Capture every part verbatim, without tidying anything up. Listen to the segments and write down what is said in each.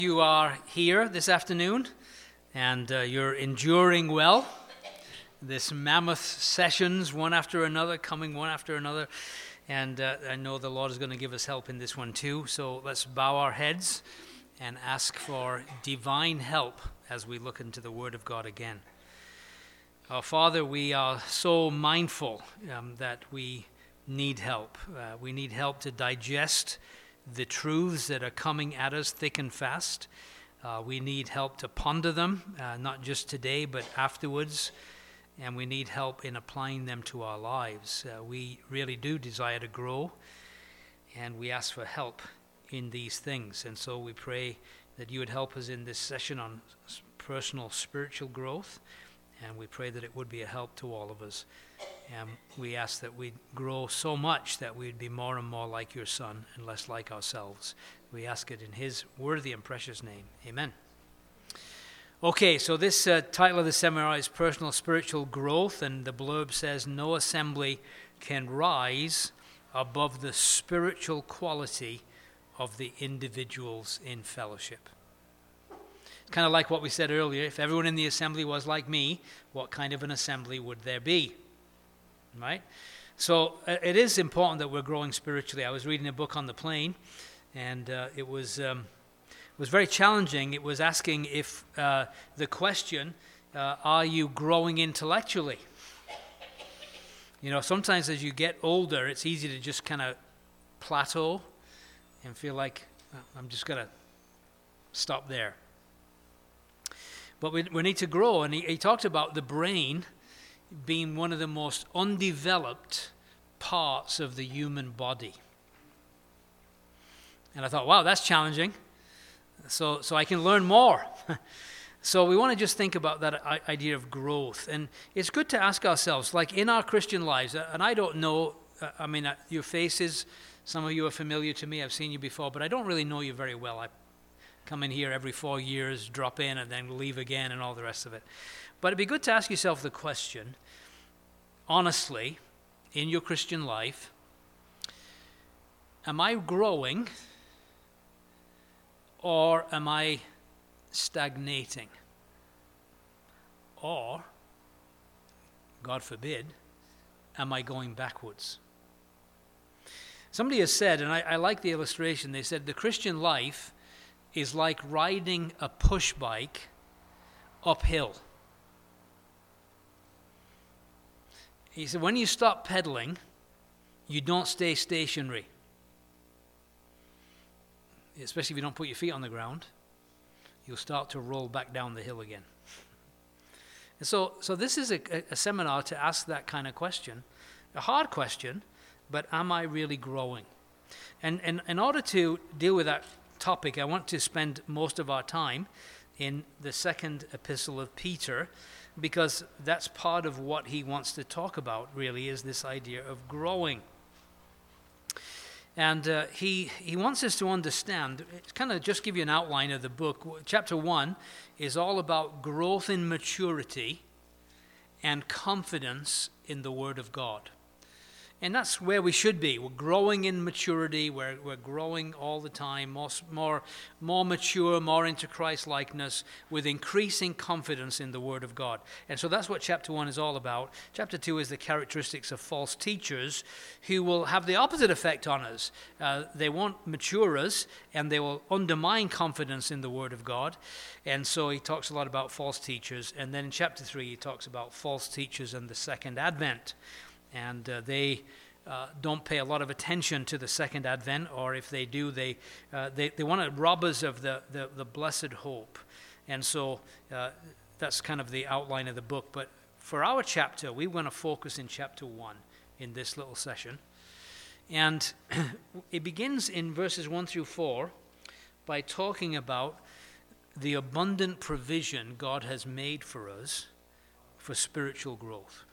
You are here this afternoon, and uh, you're enduring well. This mammoth sessions, one after another, coming one after another. And uh, I know the Lord is going to give us help in this one too. So let's bow our heads and ask for divine help as we look into the Word of God again. Our Father, we are so mindful um, that we need help. Uh, we need help to digest the truths that are coming at us thick and fast. Uh, we need help to ponder them, uh, not just today, but afterwards. And we need help in applying them to our lives. Uh, we really do desire to grow, and we ask for help in these things. And so we pray that you would help us in this session on personal spiritual growth, and we pray that it would be a help to all of us. And we ask that we'd grow so much that we'd be more and more like your Son and less like ourselves. We ask it in his worthy and precious name. Amen. Okay, so this uh, title of the seminar is Personal Spiritual Growth, and the blurb says, no assembly can rise above the spiritual quality of the individuals in fellowship. It's kind of like what we said earlier. If everyone in the assembly was like me, what kind of an assembly would there be? Right? So uh, it is important that we're growing spiritually. I was reading a book on the plane, and uh, it was um, it was very challenging. It was asking if uh, the question, uh, are you growing intellectually? You know, sometimes as you get older, it's easy to just kind of plateau and feel like, oh, I'm just going to stop there. But we, we need to grow, and he, he talked about the brain being one of the most undeveloped parts of the human body. And I thought, wow, that's challenging. So so I can learn more. So we want to just think about that idea of growth. And it's good to ask ourselves, like in our Christian lives, and I don't know, I mean, your faces, some of you are familiar to me, I've seen you before, but I don't really know you very well. I come in here every four years, drop in, and then leave again, and all the rest of it. But it'd be good to ask yourself the question, honestly, in your Christian life, am I growing or am I stagnating? Or, God forbid, am I going backwards? Somebody has said, and I, I like the illustration, they said the Christian life is like riding a push bike uphill. He said, when you stop pedaling, you don't stay stationary. Especially if you don't put your feet on the ground, you'll start to roll back down the hill again. And so, so this is a, a seminar to ask that kind of question, a hard question, but am I really growing? And, and in order to deal with that topic, I want to spend most of our time in the second epistle of Peter, because that's part of what he wants to talk about, really, is this idea of growing. And uh, he he wants us to understand, kind of just give you an outline of the book. Chapter one is all about growth in maturity and confidence in the Word of God. And that's where we should be. We're growing in maturity. We're, we're growing all the time, more, more, more mature, more into Christ-likeness, with increasing confidence in the Word of God. And so that's what chapter one is all about. Chapter two is the characteristics of false teachers who will have the opposite effect on us. Uh, they won't mature us, and they will undermine confidence in the Word of God. And so he talks a lot about false teachers. And then in chapter three, he talks about false teachers and the second advent. And uh, they uh, don't pay a lot of attention to the second advent, or if they do, they uh, they, they want to rob us of the, the, the blessed hope. And so uh, that's kind of the outline of the book. But for our chapter, we want to focus in chapter one in this little session. And it begins in verses one through four by talking about the abundant provision God has made for us for spiritual growth.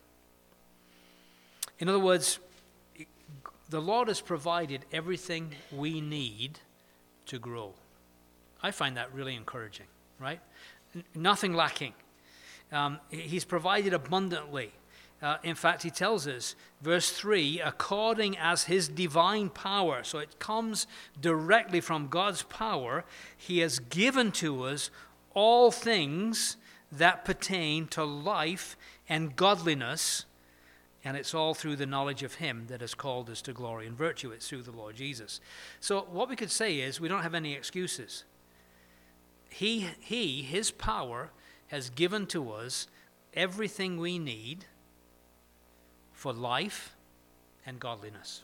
In other words, the Lord has provided everything we need to grow. I find that really encouraging, right? N- nothing lacking. Um, he's provided abundantly. Uh, in fact, he tells us, verse three, according as his divine power. So it comes directly from God's power. He has given to us all things that pertain to life and godliness. And it's all through the knowledge of him that has called us to glory and virtue. It's through the Lord Jesus. So what we could say is we don't have any excuses. He, he, his power has given to us everything we need for life and godliness.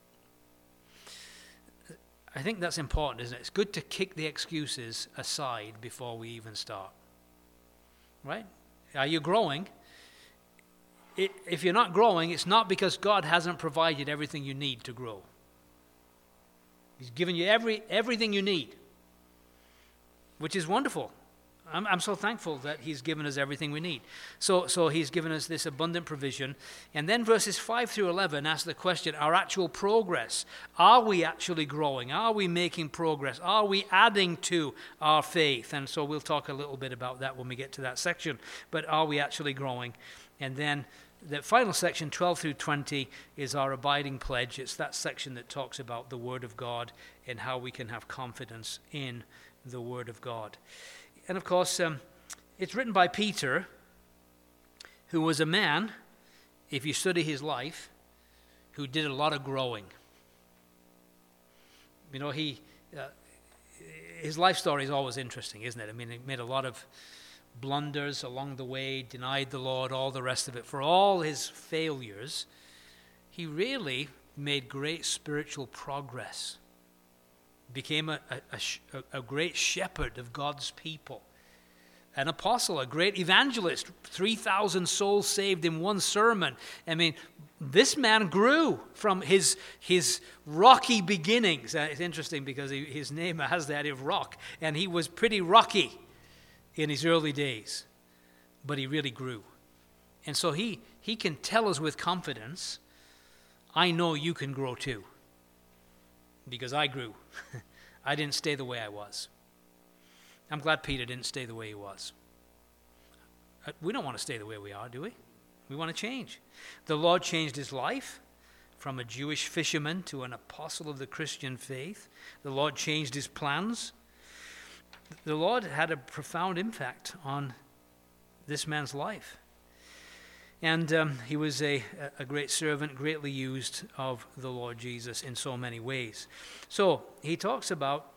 I think that's important, isn't it? It's good to kick the excuses aside before we even start. Right? Are you growing? It, if you're not growing, it's not because God hasn't provided everything you need to grow. He's given you every everything you need, which is wonderful. I'm, I'm so thankful that he's given us everything we need. So, so he's given us this abundant provision. And then verses five through eleven ask the question, our actual progress. Are we actually growing? Are we making progress? Are we adding to our faith? And so we'll talk a little bit about that when we get to that section. But are we actually growing? And then the final section, twelve through twenty, is our abiding pledge. It's that section that talks about the Word of God and how we can have confidence in the Word of God. And of course, um, it's written by Peter, who was a man, if you study his life, who did a lot of growing. You know, he uh, his life story is always interesting, isn't it? I mean, he made a lot of blunders along the way, denied the Lord, all the rest of it. For all his failures, he really made great spiritual progress. Became a, a, a, a great shepherd of God's people. An apostle, a great evangelist. three thousand souls saved in one sermon. I mean, this man grew from his his rocky beginnings. Uh, it's interesting because he, his name has the idea of rock. And he was pretty rocky in his early days. But he really grew. And so he, he can tell us with confidence, I know you can grow too. Because I grew. I didn't stay the way I was. I'm glad Peter didn't stay the way he was. We don't want to stay the way we are, do we? We want to change. The Lord changed his life from a Jewish fisherman to an apostle of the Christian faith. The Lord changed his plans. The Lord had a profound impact on this man's life. And um, he was a, a great servant, greatly used of the Lord Jesus in so many ways. So he talks about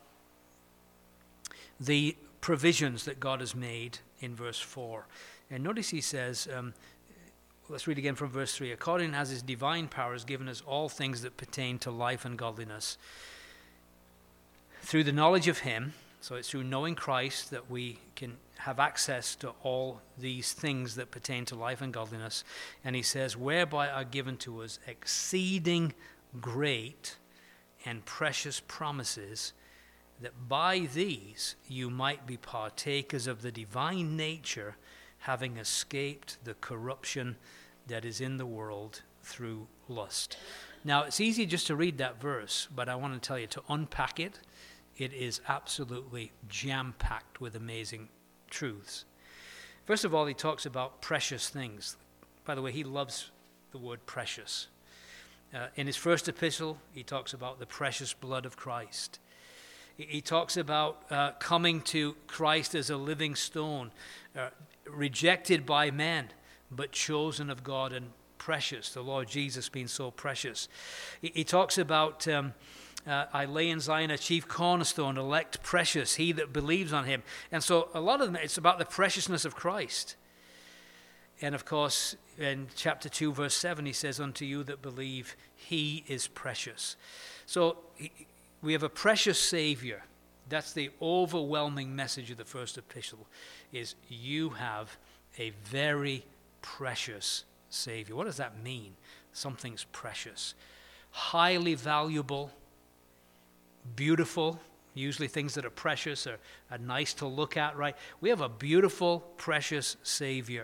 the provisions that God has made in verse four. And notice he says, um, let's read again from verse three. According as his divine power has given us all things that pertain to life and godliness, through the knowledge of him. So it's through knowing Christ that we can have access to all these things that pertain to life and godliness. And he says, whereby are given to us exceeding great and precious promises, that by these you might be partakers of the divine nature, having escaped the corruption that is in the world through lust. Now, it's easy just to read that verse, but I want to tell you, to unpack it, it is absolutely jam-packed with amazing truths. First of all, he talks about precious things. By the way, he loves the word precious. Uh, in his first epistle, he talks about the precious blood of Christ. He, he talks about uh, coming to Christ as a living stone, uh, rejected by men, but chosen of God and precious, the Lord Jesus being so precious. He, he talks about... Um, Uh, I lay in Zion a chief cornerstone, elect precious, he that believes on him. And so a lot of them, it's about the preciousness of Christ. And of course, in chapter two, verse seven, he says, unto you that believe, he is precious. So he, we have a precious Savior. That's the overwhelming message of the first epistle, is you have a very precious Savior. What does that mean? Something's precious. Highly valuable. Beautiful, usually things that are precious are, are nice to look at, right? We have a beautiful, precious Savior.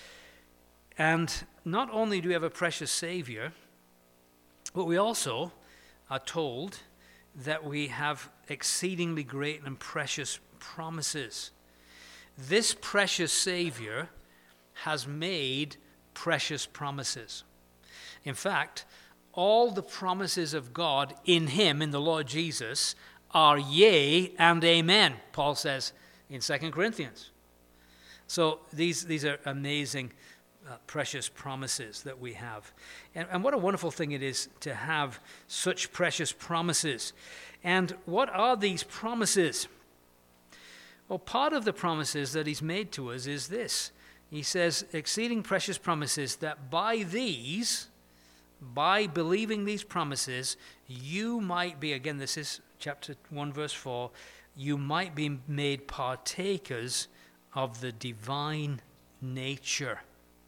And not only do we have a precious Savior, but we also are told that we have exceedingly great and precious promises. This precious Savior has made precious promises. In fact, all the promises of God in him, in the Lord Jesus, are yea and amen, Paul says in Second Corinthians. So these, these are amazing, uh, precious promises that we have. And, and what a wonderful thing it is to have such precious promises. And what are these promises? Well, part of the promises that he's made to us is this. He says, exceeding precious promises, that by these, by believing these promises, you might be, again, this is chapter one, verse four, you might be made partakers of the divine nature.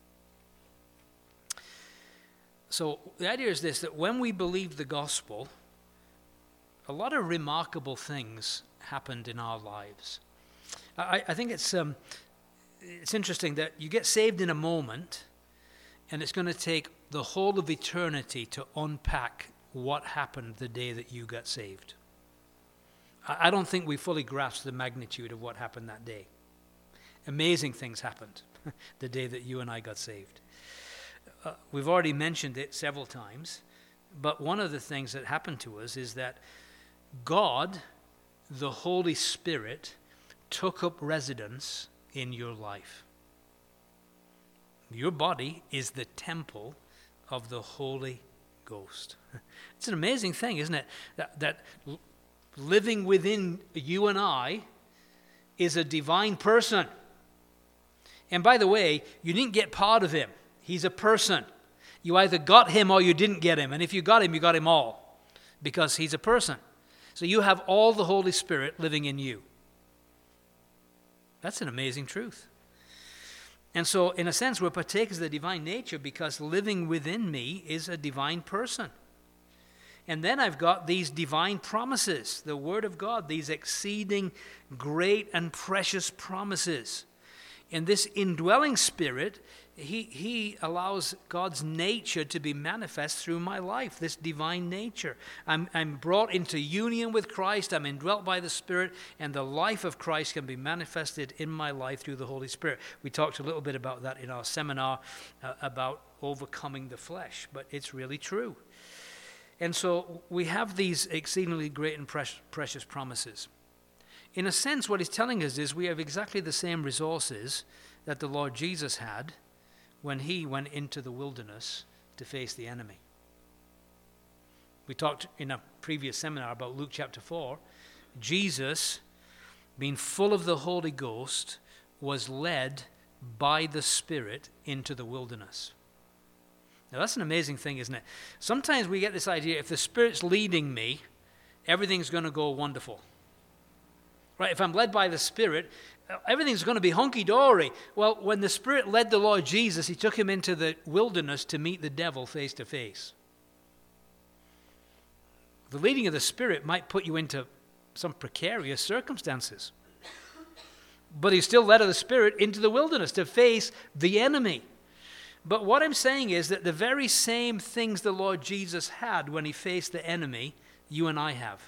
So the idea is this, that when we believe the gospel, a lot of remarkable things happened in our lives. I, I think it's um, it's interesting that you get saved in a moment, and it's going to take the whole of eternity to unpack what happened the day that you got saved. I, I don't think we fully grasp the magnitude of what happened that day. Amazing things happened the day that you and I got saved. Uh, we've already mentioned it several times, but one of the things that happened to us is that God, the Holy Spirit, took up residence in your life. Your body is the temple of the Holy Ghost. It's an amazing thing, isn't it? That, that living within you and I is a divine person. And by the way, you didn't get part of him. He's a person. You either got him or you didn't get him. And if you got him, you got him all. Because he's a person. So you have all the Holy Spirit living in you. That's an amazing truth. And so, in a sense, we're partakers of the divine nature because living within me is a divine person. And then I've got these divine promises, the Word of God, these exceeding great and precious promises. And this indwelling Spirit, he, he allows God's nature to be manifest through my life, this divine nature. I'm, I'm brought into union with Christ, I'm indwelt by the Spirit, and the life of Christ can be manifested in my life through the Holy Spirit. We talked a little bit about that in our seminar uh, about overcoming the flesh, but it's really true. And so we have these exceedingly great and precious promises. In a sense, what he's telling us is we have exactly the same resources that the Lord Jesus had when he went into the wilderness to face the enemy. We talked in a previous seminar about Luke chapter four. Jesus, being full of the Holy Ghost, was led by the Spirit into the wilderness. Now that's an amazing thing, isn't it? Sometimes we get this idea, if the Spirit's leading me, everything's going to go wonderful. Right? If I'm led by the Spirit, everything's going to be hunky-dory. Well, when the Spirit led the Lord Jesus, he took him into the wilderness to meet the devil face to face. The leading of the Spirit might put you into some precarious circumstances. But he's still led of the Spirit into the wilderness to face the enemy. But what I'm saying is that the very same things the Lord Jesus had when he faced the enemy, you and I have.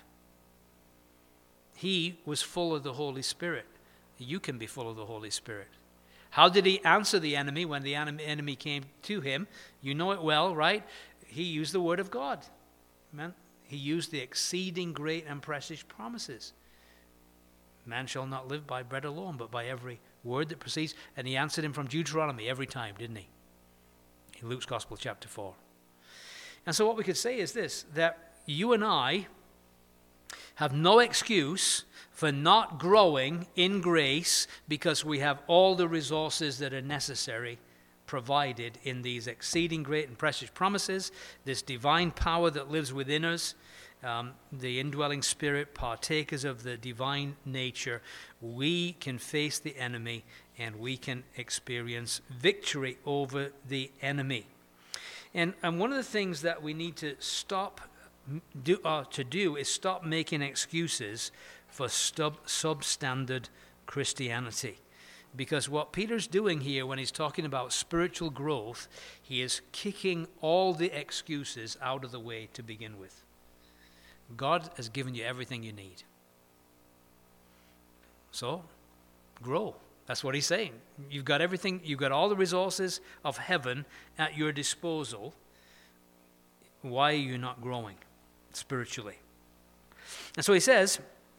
He was full of the Holy Spirit. You can be full of the Holy Spirit. How did he answer the enemy when the enemy came to him? You know it well, right? He used the word of God. Amen. He used the exceeding great and precious promises. Man shall not live by bread alone, but by every word that proceeds. And he answered him from Deuteronomy every time, didn't he? In Luke's Gospel, chapter four. And so what we could say is this, that you and I have no excuse for not growing in grace because we have all the resources that are necessary provided in these exceeding great and precious promises, this divine power that lives within us, um, the indwelling Spirit, partakers of the divine nature. We can face the enemy and we can experience victory over the enemy. And, and one of the things that we need to stop Do, uh, to do is stop making excuses for stub, substandard Christianity. Because what Peter's doing here when he's talking about spiritual growth, he is kicking all the excuses out of the way to begin with. God has given you everything you need. So, grow. That's what he's saying. You've got everything, you've got all the resources of heaven at your disposal. Why are you not growing spiritually? And so he says,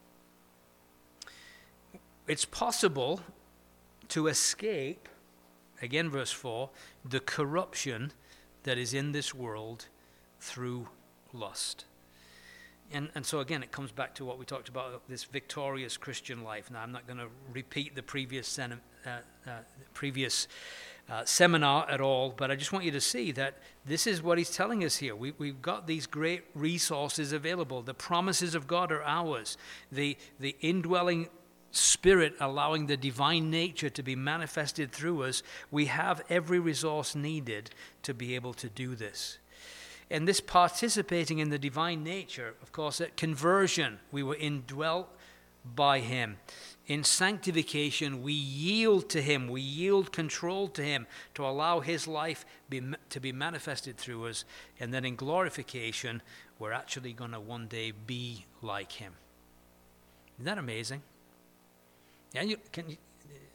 it's possible to escape, again verse four, the corruption that is in this world through lust. And, and so again, it comes back to what we talked about, this victorious Christian life. Now, I'm not going to repeat the previous, sen- uh, uh, previous uh, seminar at all, but I just want you to see that this is what he's telling us here. We, we've got these great resources available. The promises of God are ours. The, the indwelling Spirit allowing the divine nature to be manifested through us. We have every resource needed to be able to do this. And this participating in the divine nature, of course, at conversion, we were indwelt by him. In sanctification, we yield to him. We yield control to him to allow his life be, to be manifested through us. And then in glorification, we're actually going to one day be like him. Isn't that amazing? Yeah, you, can you,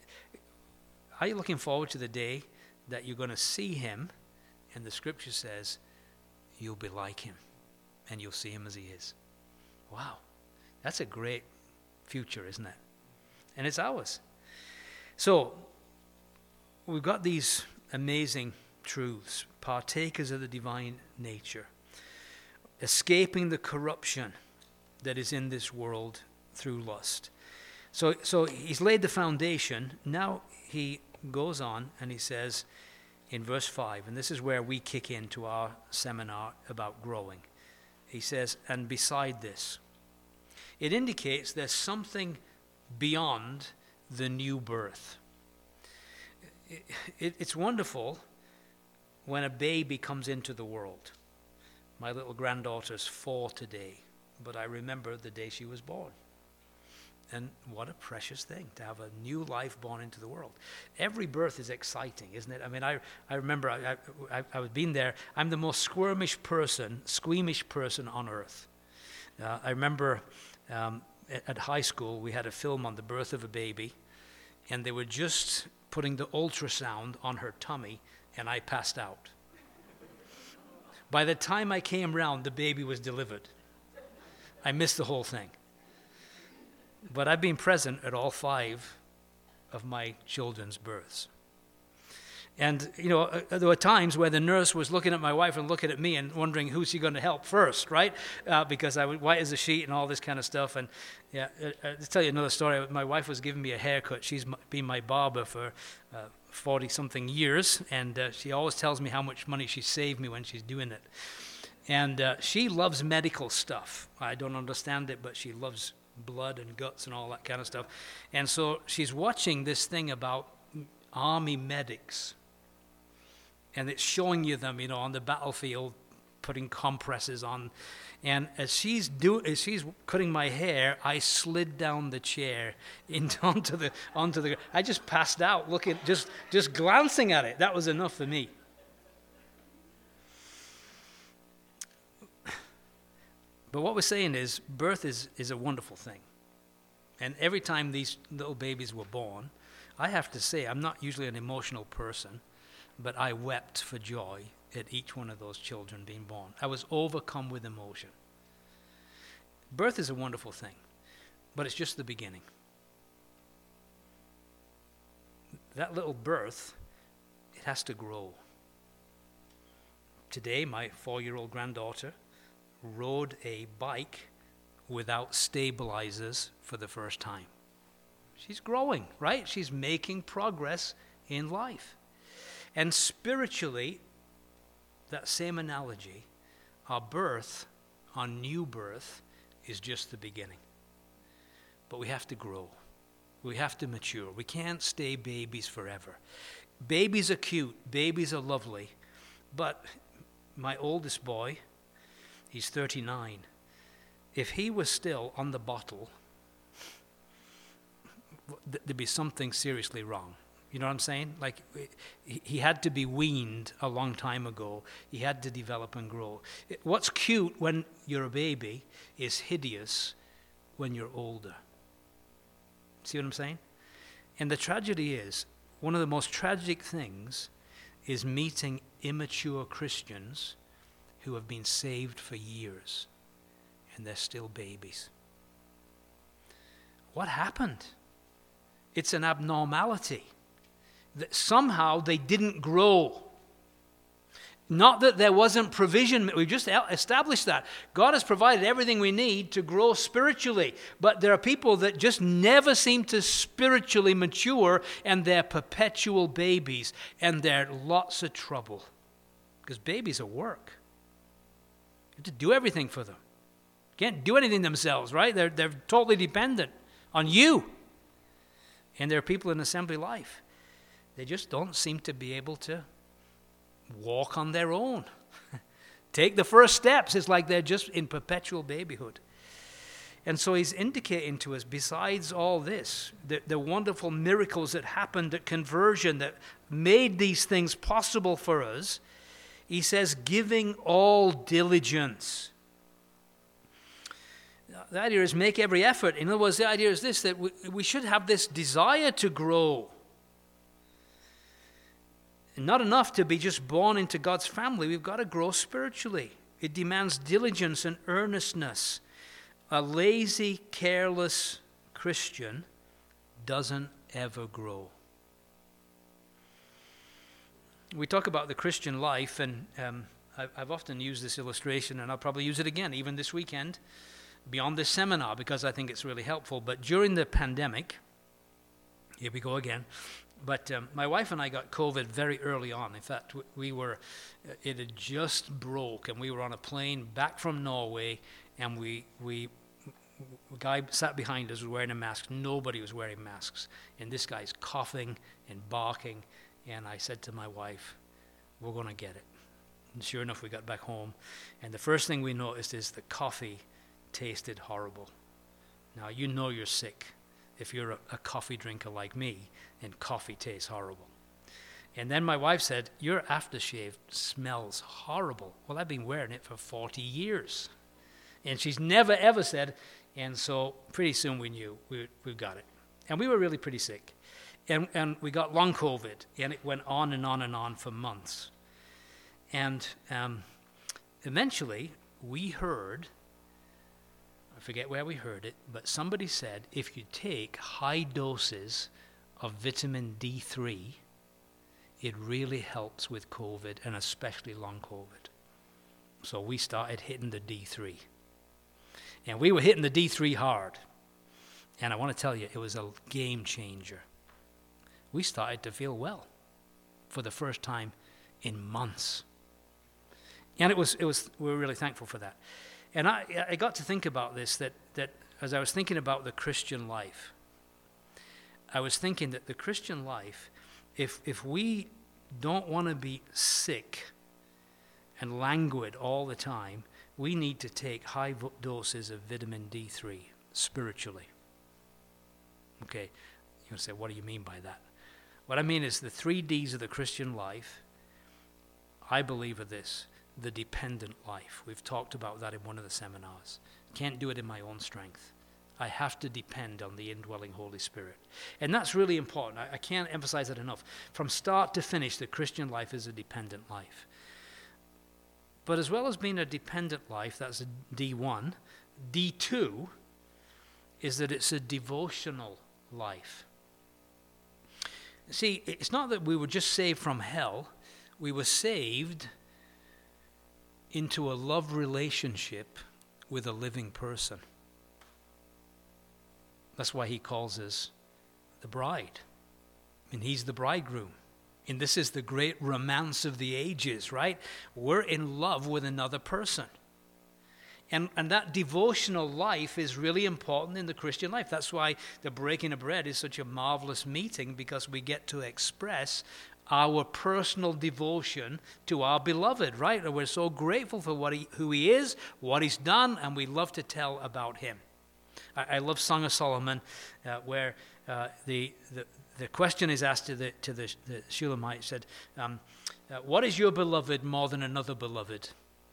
are you looking forward to the day that you're going to see him, and the scripture says, you'll be like him, and you'll see him as he is? Wow, that's a great future, isn't it? And it's ours. So, we've got these amazing truths, partakers of the divine nature, escaping the corruption that is in this world through lust. So, so he's laid the foundation. Now he goes on and he says in verse five, and this is where we kick into our seminar about growing. He says, and beside this, it indicates there's something beyond the new birth. It, it, it's wonderful when a baby comes into the world. My little granddaughter's four today, but I remember the day she was born. And what a precious thing to have a new life born into the world. Every birth is exciting, isn't it? I mean, I, I remember I, I, I was being there. I'm the most squirmish person, squeamish person on earth. Uh, I remember um, at, at high school, we had a film on the birth of a baby, and they were just putting the ultrasound on her tummy, and I passed out. By the time I came round, the baby was delivered. I missed the whole thing. But I've been present at all five of my children's births. And, you know, uh, there were times where the nurse was looking at my wife and looking at me and wondering who's she going to help first, right? Uh, because I was white as a sheet and all this kind of stuff. And, yeah, uh, uh, to tell you another story, my wife was giving me a haircut. She's been my barber for uh, forty-something years, and uh, she always tells me how much money she saved me when she's doing it. And uh, she loves medical stuff. I don't understand it, but she loves blood and guts and all that kind of stuff. And so she's watching this thing about army medics, and it's showing you them, you know, on the battlefield, putting compresses on. And as she's do as she's cutting my hair, I slid down the chair into onto the onto the. I just passed out, looking, just just glancing at it. That was enough for me. But what we're saying is, birth is, is a wonderful thing. And every time these little babies were born, I have to say, I'm not usually an emotional person, but I wept for joy at each one of those children being born. I was overcome with emotion. Birth is a wonderful thing, but it's just the beginning. That little birth, it has to grow. Today, my four-year-old granddaughter rode a bike without stabilizers for the first time. She's growing, right? She's making progress in life. And spiritually, that same analogy, our birth, our new birth, is just the beginning. But we have to grow. We have to mature. We can't stay babies forever. Babies are cute. Babies are lovely. But my oldest boy, he's thirty-nine. If he was still on the bottle, there'd be something seriously wrong. You know what I'm saying? Like, he had to be weaned a long time ago. He had to develop and grow. What's cute when you're a baby is hideous when you're older. See what I'm saying? And the tragedy is, one of the most tragic things is meeting immature Christians who have been saved for years and they're still babies. What happened? It's an abnormality. That somehow they didn't grow. Not that there wasn't provision. We've just established that. God has provided everything we need to grow spiritually. But there are people that just never seem to spiritually mature, and they're perpetual babies, and they're lots of trouble. Because babies are work. You have to do everything for them. Can't do anything themselves, right? They're, they're totally dependent on you. And there are people in assembly life. They just don't seem to be able to walk on their own. Take the first steps. It's like they're just in perpetual babyhood. And so he's indicating to us, besides all this, the, the wonderful miracles that happened at conversion that made these things possible for us, he says, giving all diligence. The idea is make every effort. In other words, the idea is this, that we, we should have this desire to grow. Not enough to be just born into God's family. We've got to grow spiritually. It demands diligence and earnestness. A lazy, careless Christian doesn't ever grow. We talk about the Christian life, and um, I've often used this illustration, and I'll probably use it again, even this weekend, beyond this seminar, because I think it's really helpful. But during the pandemic, here we go again, but um, my wife and I got COVID very early on. In fact, we were, it had just broke, and we were on a plane back from Norway, and we, we, the guy sat behind us was wearing a mask. Nobody was wearing masks. And this guy's coughing and barking, and I said to my wife, we're going to get it. And sure enough, we got back home, and the first thing we noticed is the coffee tasted horrible. Now, you know you're sick if you're a, a coffee drinker like me, and coffee tastes horrible. And then my wife said, your aftershave smells horrible. Well, I've been wearing it for forty years. And she's never, ever said, and so pretty soon we knew we, we got it. And we were really pretty sick. And, and we got long COVID, and it went on and on and on for months. And um, eventually, we heard, I forget where we heard it, but somebody said, if you take high doses of vitamin D three, it really helps with COVID, and especially long COVID. So we started hitting the D three. And we were hitting the D three hard. And I want to tell you, it was a game changer. We started to feel well for the first time in months. And it was, it was, we were really thankful for that. And I, I got to think about this, that, that as I was thinking about the Christian life, I was thinking that the Christian life, if if we don't want to be sick and languid all the time, we need to take high doses of vitamin D three spiritually. Okay, you're going to say, what do you mean by that? What I mean is the three D's of the Christian life, I believe, are this: the dependent life. We've talked about that in one of the seminars. Can't do it in my own strength. I have to depend on the indwelling Holy Spirit. And that's really important. I, I can't emphasize that enough. From start to finish, the Christian life is a dependent life. But as well as being a dependent life, that's a D one, D two is that it's a devotional life. See, it's not that we were just saved from hell. We were saved into a love relationship with a living person. That's why he calls us the bride. And he's the bridegroom. And this is the great romance of the ages, right? We're in love with another person. And, and that devotional life is really important in the Christian life. That's why the breaking of bread is such a marvelous meeting, because we get to express our personal devotion to our beloved, right? And we're so grateful for what he, who he is, what he's done, and we love to tell about him. I, I love Song of Solomon, uh, where uh, the, the the question is asked to the to the, the Shulamite, said, um, uh, "What is your beloved more than another beloved?"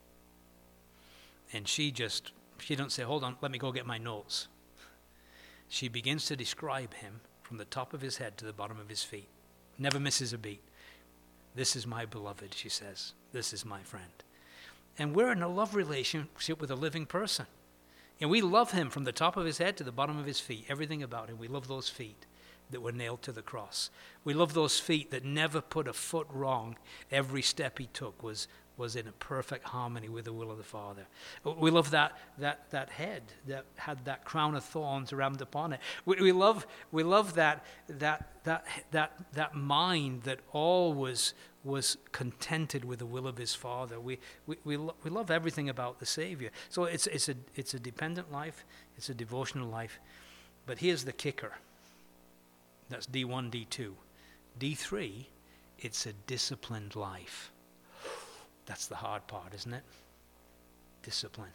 And she just she don't say, "Hold on, let me go get my notes." She begins to describe him from the top of his head to the bottom of his feet. Never misses a beat. This is my beloved, she says. This is my friend. And we're in a love relationship with a living person. And we love him from the top of his head to the bottom of his feet, everything about him. We love those feet that were nailed to the cross. We love those feet that never put a foot wrong. Every step he took was, was in a perfect harmony with the will of the Father. We love that, that, that head that had that crown of thorns rammed upon it. We, we love, we love that, that, that, that, that mind that always was contented with the will of his Father. We we we, lo- we love everything about the Savior. So it's it's a it's a dependent life, it's a devotional life. But here's the kicker. That's D one, D two. D three, it's a disciplined life. That's the hard part, isn't it? Discipline.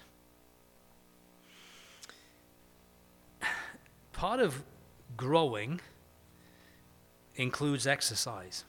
Part of growing includes exercise.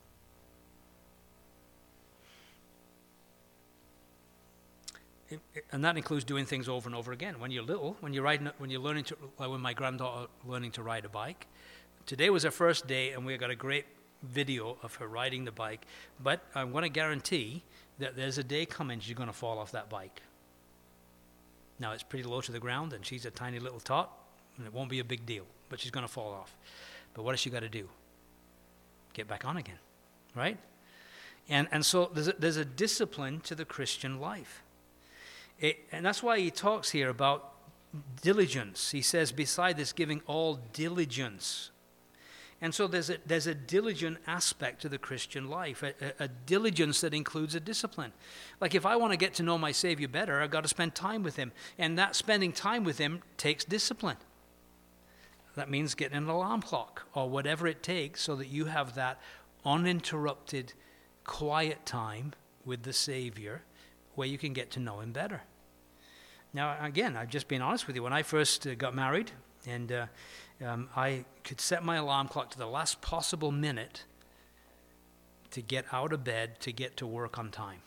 And that includes doing things over and over again. When you're little, when you're riding, when you're learning to, like when my granddaughter learning to ride a bike. Today was her first day, and we got a great video of her riding the bike. But I'm going to guarantee that there's a day coming she's going to fall off that bike. Now it's pretty low to the ground, and she's a tiny little tot, and it won't be a big deal. But she's going to fall off. But what has she got to do? Get back on again, right? And and so there's a, there's a discipline to the Christian life. It, and that's why he talks here about diligence. He says, beside this, giving all diligence. And so there's a, there's a diligent aspect to the Christian life, a, a, a diligence that includes a discipline. Like if I want to get to know my Savior better, I've got to spend time with him. And that spending time with him takes discipline. That means getting an alarm clock or whatever it takes so that you have that uninterrupted, quiet time with the Savior where you can get to know him better. Now, again, I've just been honest with you. When I first uh, got married, and uh, um, I could set my alarm clock to the last possible minute to get out of bed to get to work on time.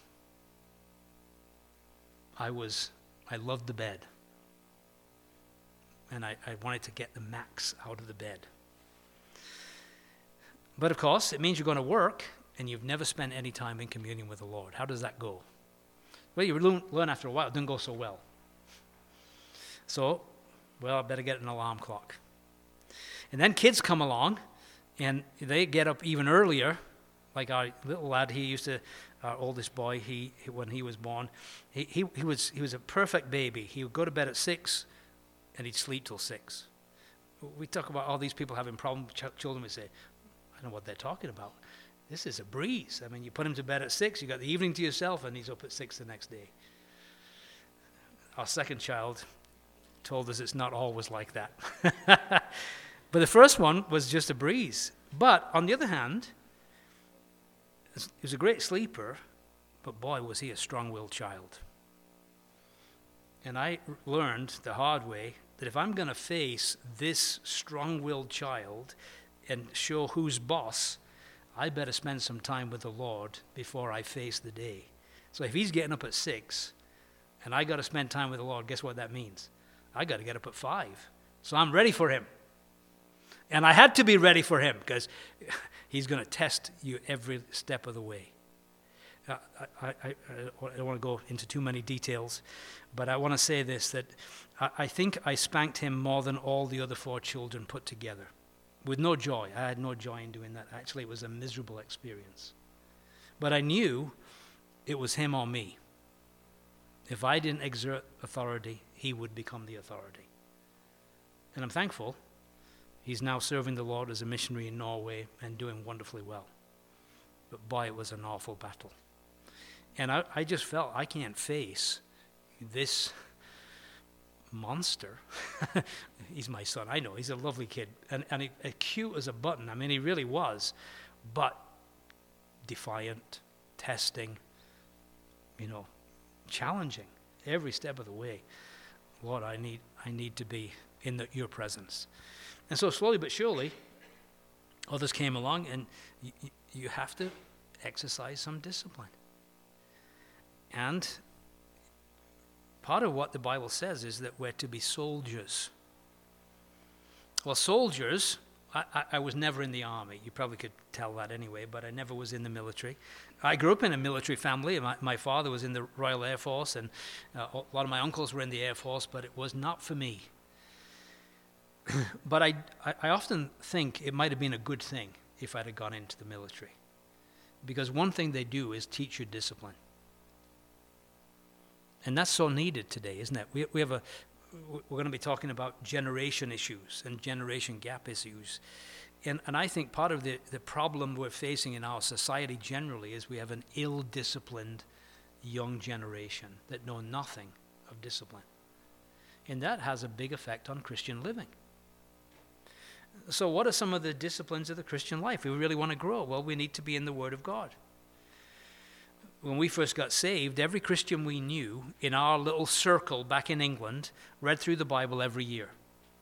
I was, I loved the bed. And I, I wanted to get the max out of the bed. But of course, it means you're going to work, and you've never spent any time in communion with the Lord. How does that go? Well, you learn, learn after a while. It didn't go so well. So, well, I better get an alarm clock. And then kids come along, and they get up even earlier. Like our little lad, he used to, our oldest boy, he when he was born, he, he, he was he was a perfect baby. He would go to bed at six, and he'd sleep till six. We talk about all these people having problems with ch- children. We say, I don't know what they're talking about. This is a breeze. I mean, you put him to bed at six, you got the evening to yourself, and he's up at six the next day. Our second child told us it's not always like that. But the first one was just a breeze. But on the other hand, he was a great sleeper, but boy, was he a strong-willed child. And I learned the hard way that if I'm going to face this strong-willed child and show who's boss, I better spend some time with the Lord before I face the day. So if he's getting up at six and I got to spend time with the Lord, guess what that means? I got to get up at five. So I'm ready for him. And I had to be ready for him because he's going to test you every step of the way. Uh, I, I, I, I don't want to go into too many details, but I want to say this, that I, I think I spanked him more than all the other four children put together. With no joy. I had no joy in doing that. Actually, it was a miserable experience. But I knew it was him or me. If I didn't exert authority, he would become the authority. And I'm thankful. He's now serving the Lord as a missionary in Norway and doing wonderfully well. But boy, it was an awful battle. And I, I just felt I can't face this monster. He's my son. I know he's a lovely kid, and and he, uh, cute as a button. I mean, he really was, but defiant, testing, you know, challenging every step of the way. Lord, I need I need to be in the, your presence. And so slowly but surely, others came along, and y- y- you have to exercise some discipline. And part of what the Bible says is that we're to be soldiers. Well, soldiers I, I, I was never in the army. You probably could tell that anyway, but I never was in the military. I grew up in a military family. My, my father was in the Royal Air Force, and uh, a lot of my uncles were in the Air Force, but it was not for me. But I, I, I often think it might have been a good thing if I'd have gone into the military. Because one thing they do is teach you discipline. And that's so needed today, isn't it? We, we have a, we're going to be talking about generation issues and generation gap issues. And, and I think part of the, the problem we're facing in our society generally is we have an ill-disciplined young generation that know nothing of discipline. And that has a big effect on Christian living. So what are some of the disciplines of the Christian life? If we really want to grow, well, we need to be in the Word of God. When we first got saved, every Christian we knew in our little circle back in England read through the Bible every year.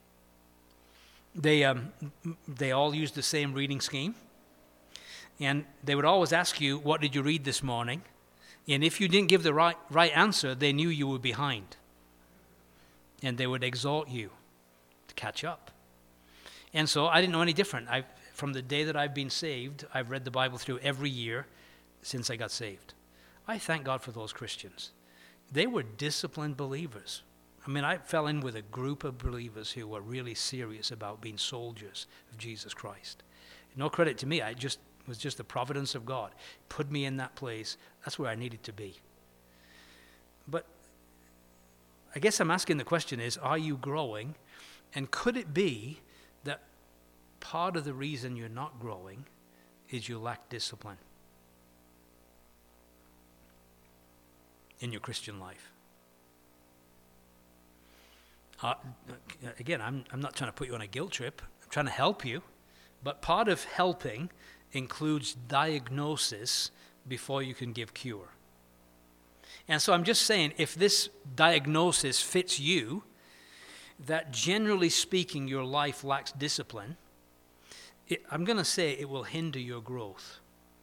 They um, they all used the same reading scheme. And they would always ask you, what did you read this morning? And if you didn't give the right, right answer, they knew you were behind. And they would exhort you to catch up. And so I didn't know any different. I, from the day that I've been saved, I've read the Bible through every year since I got saved. I thank God for those Christians. They were disciplined believers. I mean, I fell in with a group of believers who were really serious about being soldiers of Jesus Christ. No credit to me. I just it was just the providence of God. Put me in that place. That's where I needed to be. But I guess I'm asking the question is, are you growing? And could it be that part of the reason you're not growing is you lack discipline in your Christian life? Uh, again, I'm, I'm not trying to put you on a guilt trip. I'm trying to help you. But part of helping includes diagnosis before you can give cure. And so I'm just saying, if this diagnosis fits you, that generally speaking your life lacks discipline, it, I'm going to say it will hinder your growth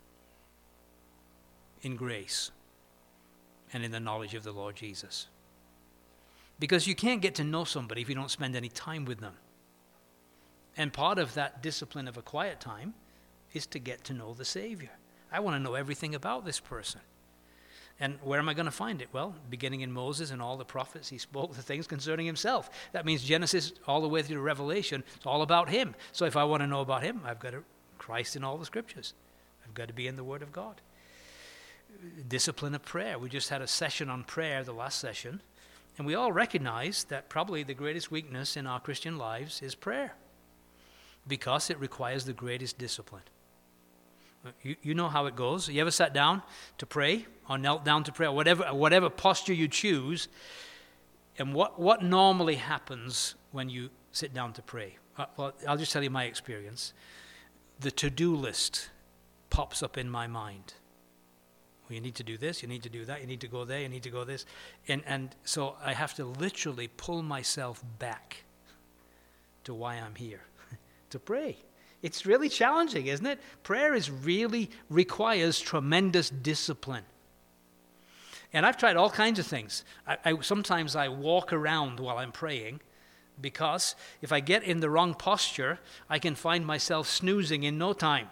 in grace and in the knowledge of the Lord Jesus. Because you can't get to know somebody if you don't spend any time with them. And part of that discipline of a quiet time is to get to know the Savior. I want to know everything about this person. And where am I going to find it? Well, beginning in Moses and all the prophets, he spoke the things concerning himself. That means Genesis all the way through to Revelation, it's all about him. So if I want to know about him, I've got to Christ in all the scriptures. I've got to be in the Word of God. Discipline of prayer. We just had a session on prayer, the last session, and we all recognize that probably the greatest weakness in our Christian lives is prayer, because it requires the greatest discipline. You, you know how it goes. You ever sat down to pray or knelt down to pray, or whatever, whatever posture you choose, and what, what normally happens when you sit down to pray? Uh, well, I'll just tell you my experience. The to-do list pops up in my mind. Well, you need to do this, you need to do that, you need to go there, you need to go this. And, and so I have to literally pull myself back to why I'm here, to pray. It's really challenging, isn't it? Prayer is really requires tremendous discipline. And I've tried all kinds of things. I, I, sometimes I walk around while I'm praying, because if I get in the wrong posture, I can find myself snoozing in no time.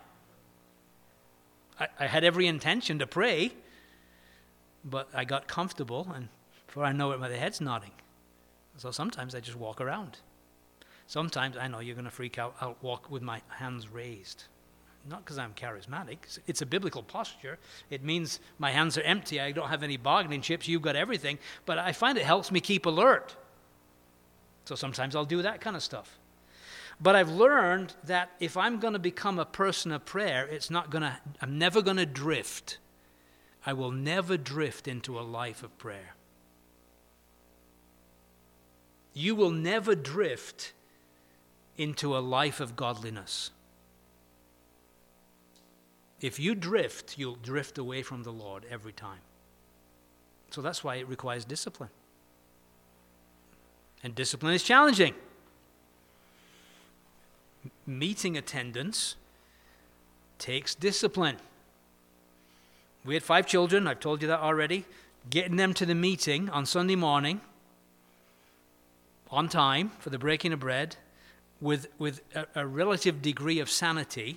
I, I had every intention to pray, but I got comfortable, and before I know it, my head's nodding. So sometimes I just walk around. Sometimes, I know you're going to freak out, I'll walk with my hands raised. Not because I'm charismatic. It's a biblical posture. It means my hands are empty. I don't have any bargaining chips. You've got everything. But I find it helps me keep alert. So sometimes I'll do that kind of stuff. But I've learned that if I'm going to become a person of prayer, it's not going to, I'm never going to drift. I will never drift into a life of prayer. You will never drift into a life of godliness. If you drift, you'll drift away from the Lord every time. So that's why it requires discipline. And discipline is challenging. Meeting attendance takes discipline. We had five children, I've told you that already. Getting them to the meeting on Sunday morning, on time, for the breaking of bread, with, with a, a relative degree of sanity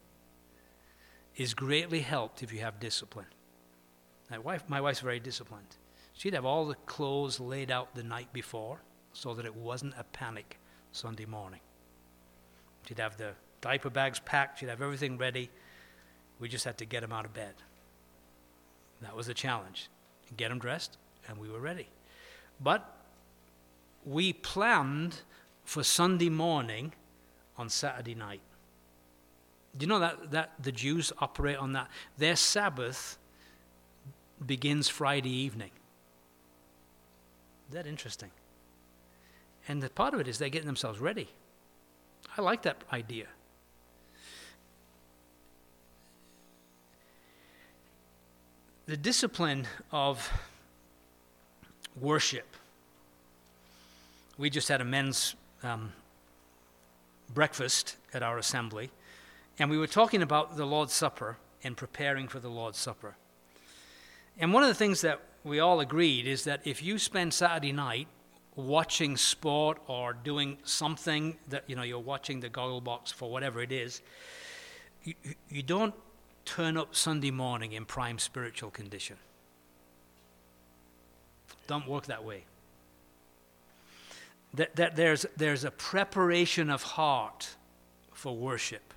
is greatly helped if you have discipline. My wife, my wife's very disciplined. She'd have all the clothes laid out the night before so that it wasn't a panic Sunday morning. She'd have the diaper bags packed. She'd have everything ready. We just had to get them out of bed. That was the challenge. Get them dressed, and we were ready. But we planned for Sunday morning on Saturday night. Do you know that, that the Jews operate on that? Their Sabbath begins Friday evening. Is that interesting? And the part of it is they're getting themselves ready. I like that idea. The discipline of worship. We just had a men's um, breakfast at our assembly, and we were talking about the Lord's Supper and preparing for the Lord's Supper. And one of the things that we all agreed is that if you spend Saturday night watching sport or doing something that, you know, you're watching the goggle box for whatever it is, you, you don't turn up Sunday morning in prime spiritual condition. Don't work that way. That, that there's, there's a preparation of heart for worship.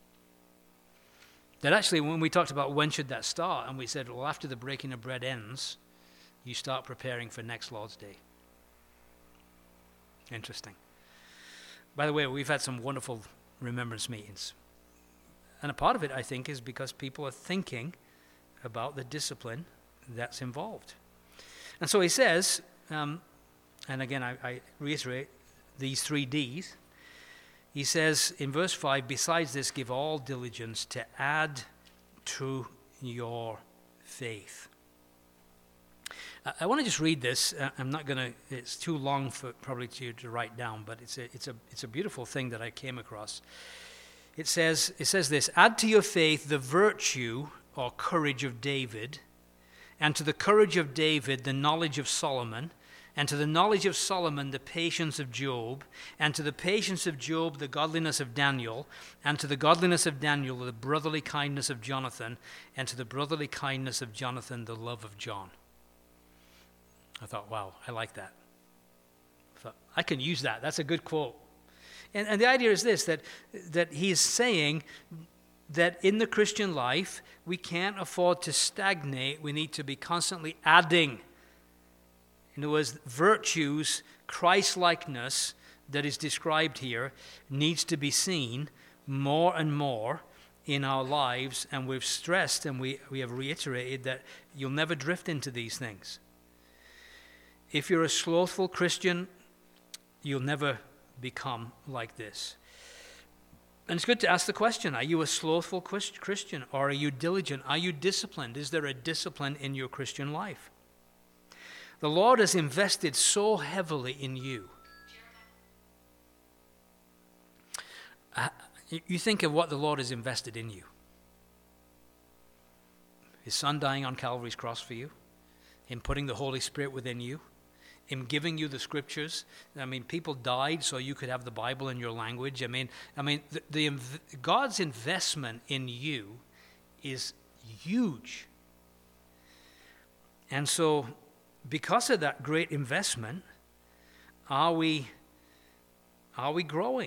That actually, when we talked about when should that start, and we said, well, after the breaking of bread ends, you start preparing for next Lord's Day. Interesting. By the way, we've had some wonderful remembrance meetings. And a part of it, I think, is because people are thinking about the discipline that's involved. And so he says, um, and again, I, I reiterate these three D's. He says in verse five, besides this, give all diligence to add to your faith. I, I want to just read this. Uh, I'm not going to, it's too long for probably to, to write down, but it's a, it's a, it's a beautiful thing that I came across. It says, it says this, add to your faith the virtue or courage of David, and to the courage of David the knowledge of Solomon, and to the knowledge of Solomon the patience of Job, and to the patience of Job the godliness of Daniel, and to the godliness of Daniel the brotherly kindness of Jonathan, and to the brotherly kindness of Jonathan the love of John. I thought, wow, I like that. I thought, I can use that. That's a good quote. And, and the idea is this, that, that he's saying that in the Christian life, we can't afford to stagnate. We need to be constantly adding. In other words, virtues, Christ-likeness that is described here needs to be seen more and more in our lives. And we've stressed and we, we have reiterated that you'll never drift into these things. If you're a slothful Christian, you'll never become like this. And it's good to ask the question, are you a slothful Christian, or are you diligent? Are you disciplined? Is there a discipline in your Christian life? The Lord has invested so heavily in you. Uh, you think of what the Lord has invested in you. His Son dying on Calvary's cross for you, Him putting the Holy Spirit within you, Him giving you the Scriptures. I mean, people died so you could have the Bible in your language. I mean, I mean, the, the God's investment in you is huge. And so, because of that great investment, are we, are we growing?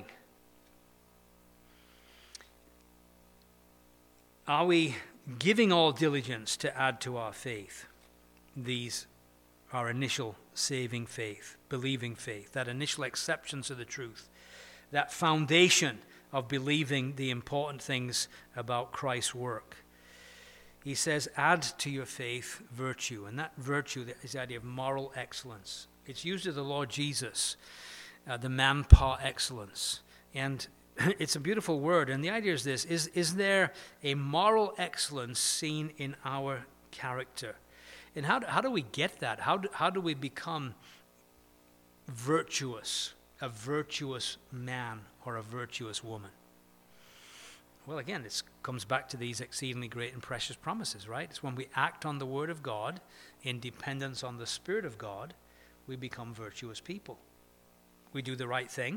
Are we giving all diligence to add to our faith? These our initial saving faith, believing faith, that initial acceptance of the truth, that foundation of believing the important things about Christ's work. He says, add to your faith virtue, and that virtue is the idea of moral excellence. It's used of the Lord Jesus, uh, the man par excellence, and it's a beautiful word, and the idea is this, is, is there a moral excellence seen in our character? And how do, how do we get that? How do, how do we become virtuous, a virtuous man or a virtuous woman? Well, again, it comes back to these exceedingly great and precious promises, right? It's when we act on the Word of God in dependence on the Spirit of God, we become virtuous people. We do the right thing,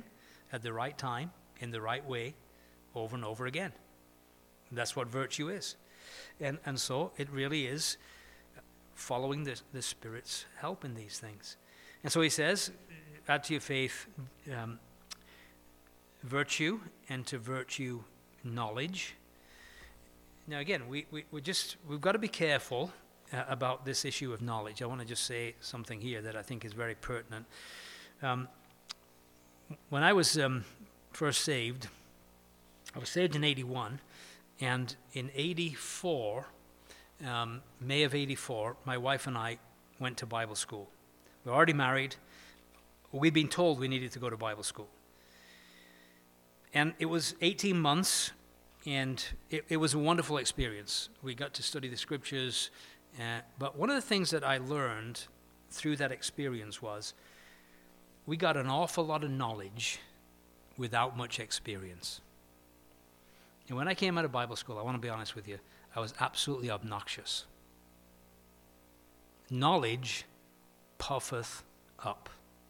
at the right time, in the right way, over and over again. That's what virtue is. And and so it really is following the, the Spirit's help in these things. And so he says, add to your faith um, virtue, and to virtue knowledge. Now again, we, we, we just, we've got to be careful uh, about this issue of knowledge. I want to just say something here that I think is very pertinent. Um, when I was um, first saved, I was saved in eighty-one, and in eighty-four, um, May of eighty-four, my wife and I went to Bible school. We were already married. We'd been told we needed to go to Bible school. And it was eighteen months, and it, it was a wonderful experience. We got to study the scriptures, uh, but one of the things that I learned through that experience was we got an awful lot of knowledge without much experience. And when I came out of Bible school, I want to be honest with you, I was absolutely obnoxious. Knowledge puffeth up.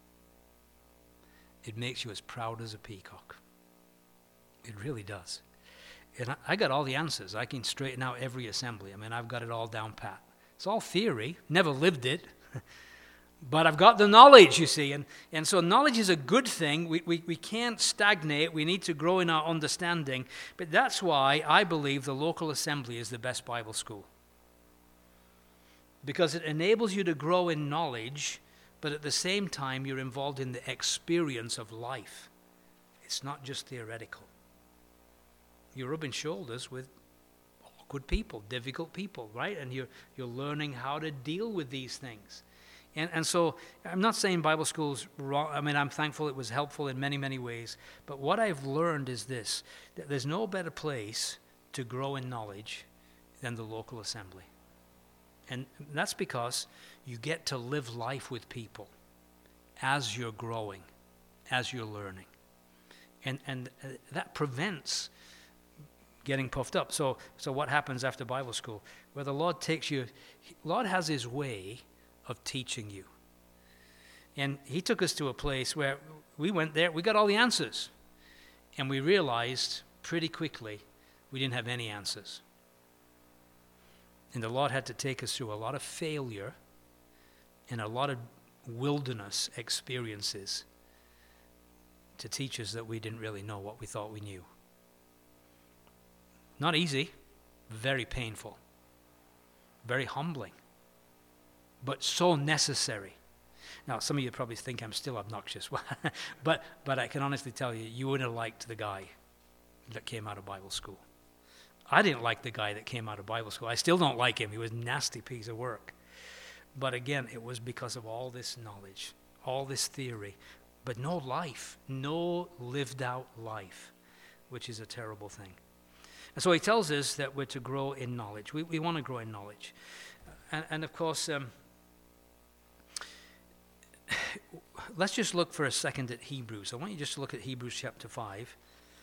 It makes you as proud as a peacock. It really does. And I, I got all the answers. I can straighten out every assembly. I mean, I've got it all down pat. It's all theory. Never lived it. But I've got the knowledge, you see. And, and so knowledge is a good thing. We, we, we can't stagnate. We need to grow in our understanding. But that's why I believe the local assembly is the best Bible school. Because it enables you to grow in knowledge, but at the same time you're involved in the experience of life. It's not just theoretical. You're rubbing shoulders with awkward people, difficult people, right? And you're, you're learning how to deal with these things. And, and so I'm not saying Bible school's wrong. I mean, I'm thankful it was helpful in many, many ways. But what I've learned is this, that there's no better place to grow in knowledge than the local assembly. And that's because you get to live life with people as you're growing, as you're learning. And, and uh, that prevents getting puffed up. So, so what happens after Bible school? Where the Lord takes you, Lord has his way of teaching you. And he took us to a place where we went there, we got all the answers. And we realized pretty quickly we didn't have any answers. And the Lord had to take us through a lot of failure and a lot of wilderness experiences to teach us that we didn't really know what we thought we knew. Not easy, very painful, very humbling, but so necessary. Now, some of you probably think I'm still obnoxious, but but I can honestly tell you, you wouldn't have liked the guy that came out of Bible school. I didn't like the guy that came out of Bible school. I still don't like him. He was a nasty piece of work. But again, it was because of all this knowledge, all this theory, but no life, no lived out life, which is a terrible thing. And so he tells us that we're to grow in knowledge. We, we want to grow in knowledge. And, and of course, um, let's just look for a second at Hebrews. I want you just to look at Hebrews chapter five.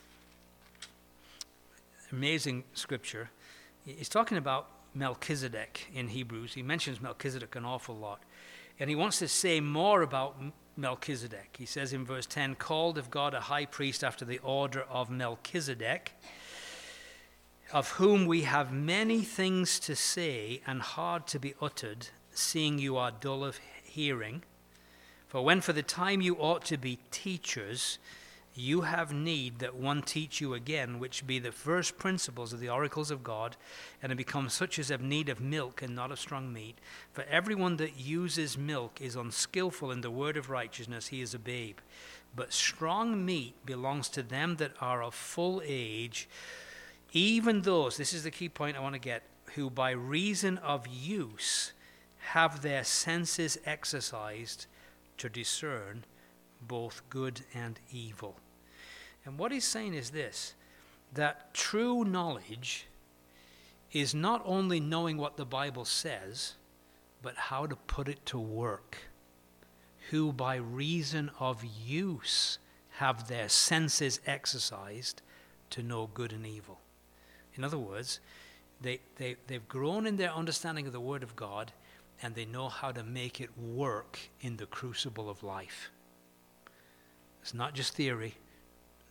Amazing scripture. He's talking about Melchizedek in Hebrews. He mentions Melchizedek an awful lot. And he wants to say more about Melchizedek. He says in verse ten, called of God a high priest after the order of Melchizedek, of whom we have many things to say and hard to be uttered, seeing you are dull of hearing. For when for the time you ought to be teachers, you have need that one teach you again, which be the first principles of the oracles of God, and have become such as have need of milk and not of strong meat. For everyone that uses milk is unskillful in the word of righteousness, he is a babe. But strong meat belongs to them that are of full age, even those, this is the key point I want to get, who by reason of use have their senses exercised to discern both good and evil. And what he's saying is this, that true knowledge is not only knowing what the Bible says, but how to put it to work. Who by reason of use have their senses exercised to know good and evil. In other words, they, they, they've grown in their understanding of the Word of God, and they know how to make it work in the crucible of life. It's not just theory,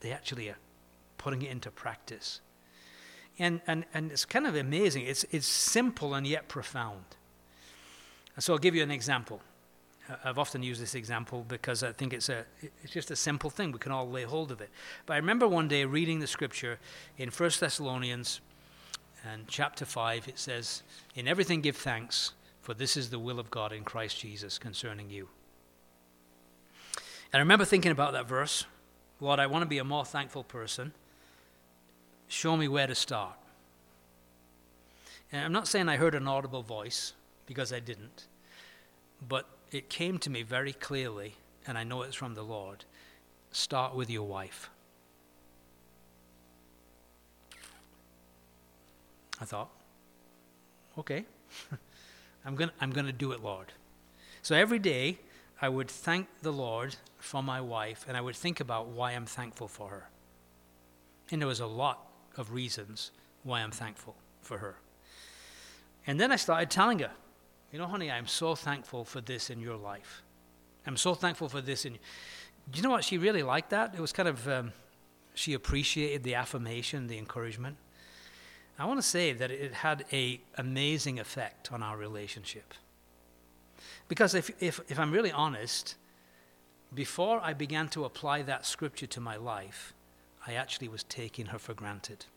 they actually are putting it into practice. And and and it's kind of amazing. It's it's simple and yet profound. And so I'll give you an example. I've often used this example because I think it's a it's just a simple thing. We can all lay hold of it. But I remember one day reading the scripture in First Thessalonians and chapter five. It says, "In everything give thanks, for this is the will of God in Christ Jesus concerning you." And I remember thinking about that verse. Lord, I want to be a more thankful person. Show me where to start. And I'm not saying I heard an audible voice, because I didn't. But it came to me very clearly, and I know it's from the Lord. Start with your wife. I thought, okay, I'm going I'm going to do it, Lord. So every day I would thank the Lord for my wife, and I would think about why I'm thankful for her. And there was a lot of reasons why I'm thankful for her. And then I started telling her, you know, honey, I'm so thankful for this in your life. I'm so thankful for this in you. Do you know what? She really liked that. It was kind of, um, she appreciated the affirmation, the encouragement. I want to say that it had an amazing effect on our relationship. Because if, if, if I'm really honest, before I began to apply that scripture to my life, I actually was taking her for granted.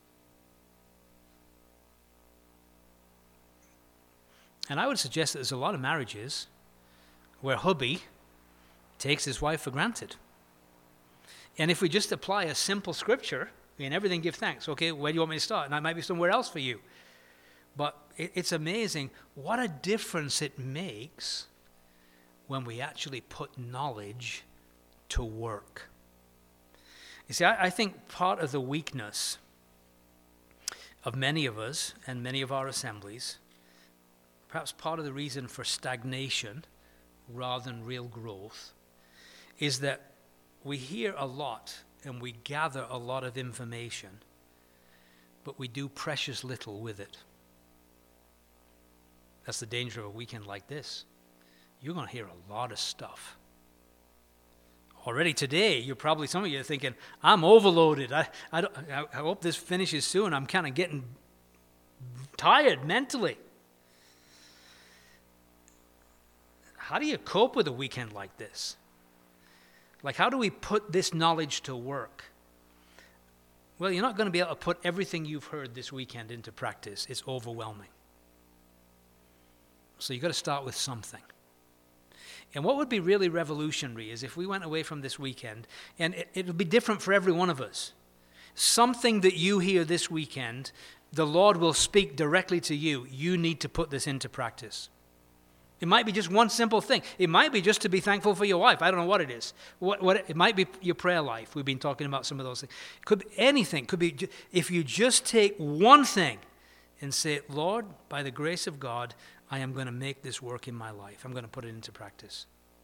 And I would suggest that there's a lot of marriages where hubby takes his wife for granted. And if we just apply a simple scripture, in everything give thanks. Okay, where do you want me to start? And that might be somewhere else for you. But it, it's amazing what a difference it makes when we actually put knowledge to work. You see, I, I think part of the weakness of many of us and many of our assemblies, perhaps part of the reason for stagnation rather than real growth, is that we hear a lot and we gather a lot of information, but we do precious little with it. That's the danger of a weekend like this. You're going to hear a lot of stuff. Already today, you're probably, some of you are thinking, I'm overloaded. I, I, don't, I, I hope this finishes soon. I'm kind of getting tired mentally. How do you cope with a weekend like this? Like, how do we put this knowledge to work? Well, you're not going to be able to put everything you've heard this weekend into practice. It's overwhelming. So you've got to start with something. And what would be really revolutionary is if we went away from this weekend, and it, it would be different for every one of us. Something that you hear this weekend, the Lord will speak directly to you. You need to put this into practice. It might be just one simple thing. It might be just to be thankful for your wife. I don't know what it is. What, what it might be your prayer life. We've been talking about some of those things. It could be anything. Could be if you just take one thing and say, Lord, by the grace of God, I am going to make this work in my life. I'm going to put it into practice.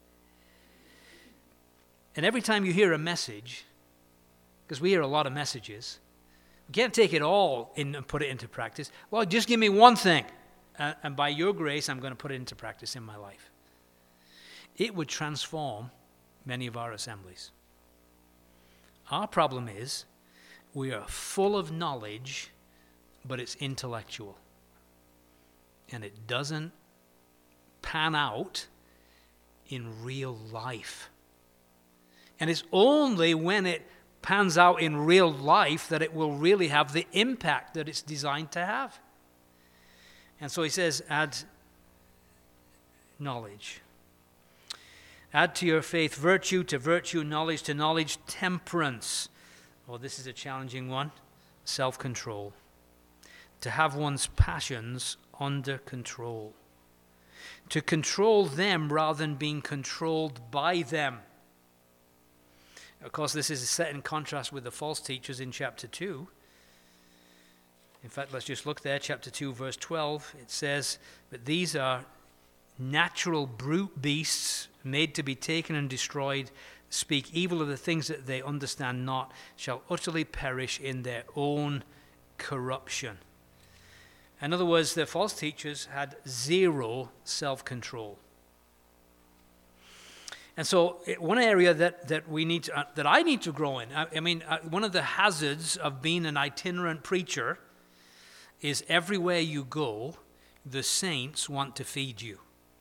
And every time you hear a message, because we hear a lot of messages, we can't take it all in and put it into practice. Lord, just give me one thing. Uh, and by your grace, I'm going to put it into practice in my life. It would transform many of our assemblies. Our problem is we are full of knowledge, but it's intellectual. And it doesn't pan out in real life. And it's only when it pans out in real life that it will really have the impact that it's designed to have. And so he says, add knowledge. Add to your faith virtue, to virtue knowledge, to knowledge temperance. Oh, this is a challenging one. Self-control. To have one's passions under control. To control them rather than being controlled by them. Of course, this is set in contrast with the false teachers in chapter two. In fact, let's just look there, chapter two, verse twelve. It says, but these are natural brute beasts, made to be taken and destroyed, speak evil of the things that they understand not, shall utterly perish in their own corruption. In other words, the false teachers had zero self-control. And so it, one area that, that we need to, uh, that I need to grow in, I, I mean, uh, one of the hazards of being an itinerant preacher is everywhere you go, the saints want to feed you.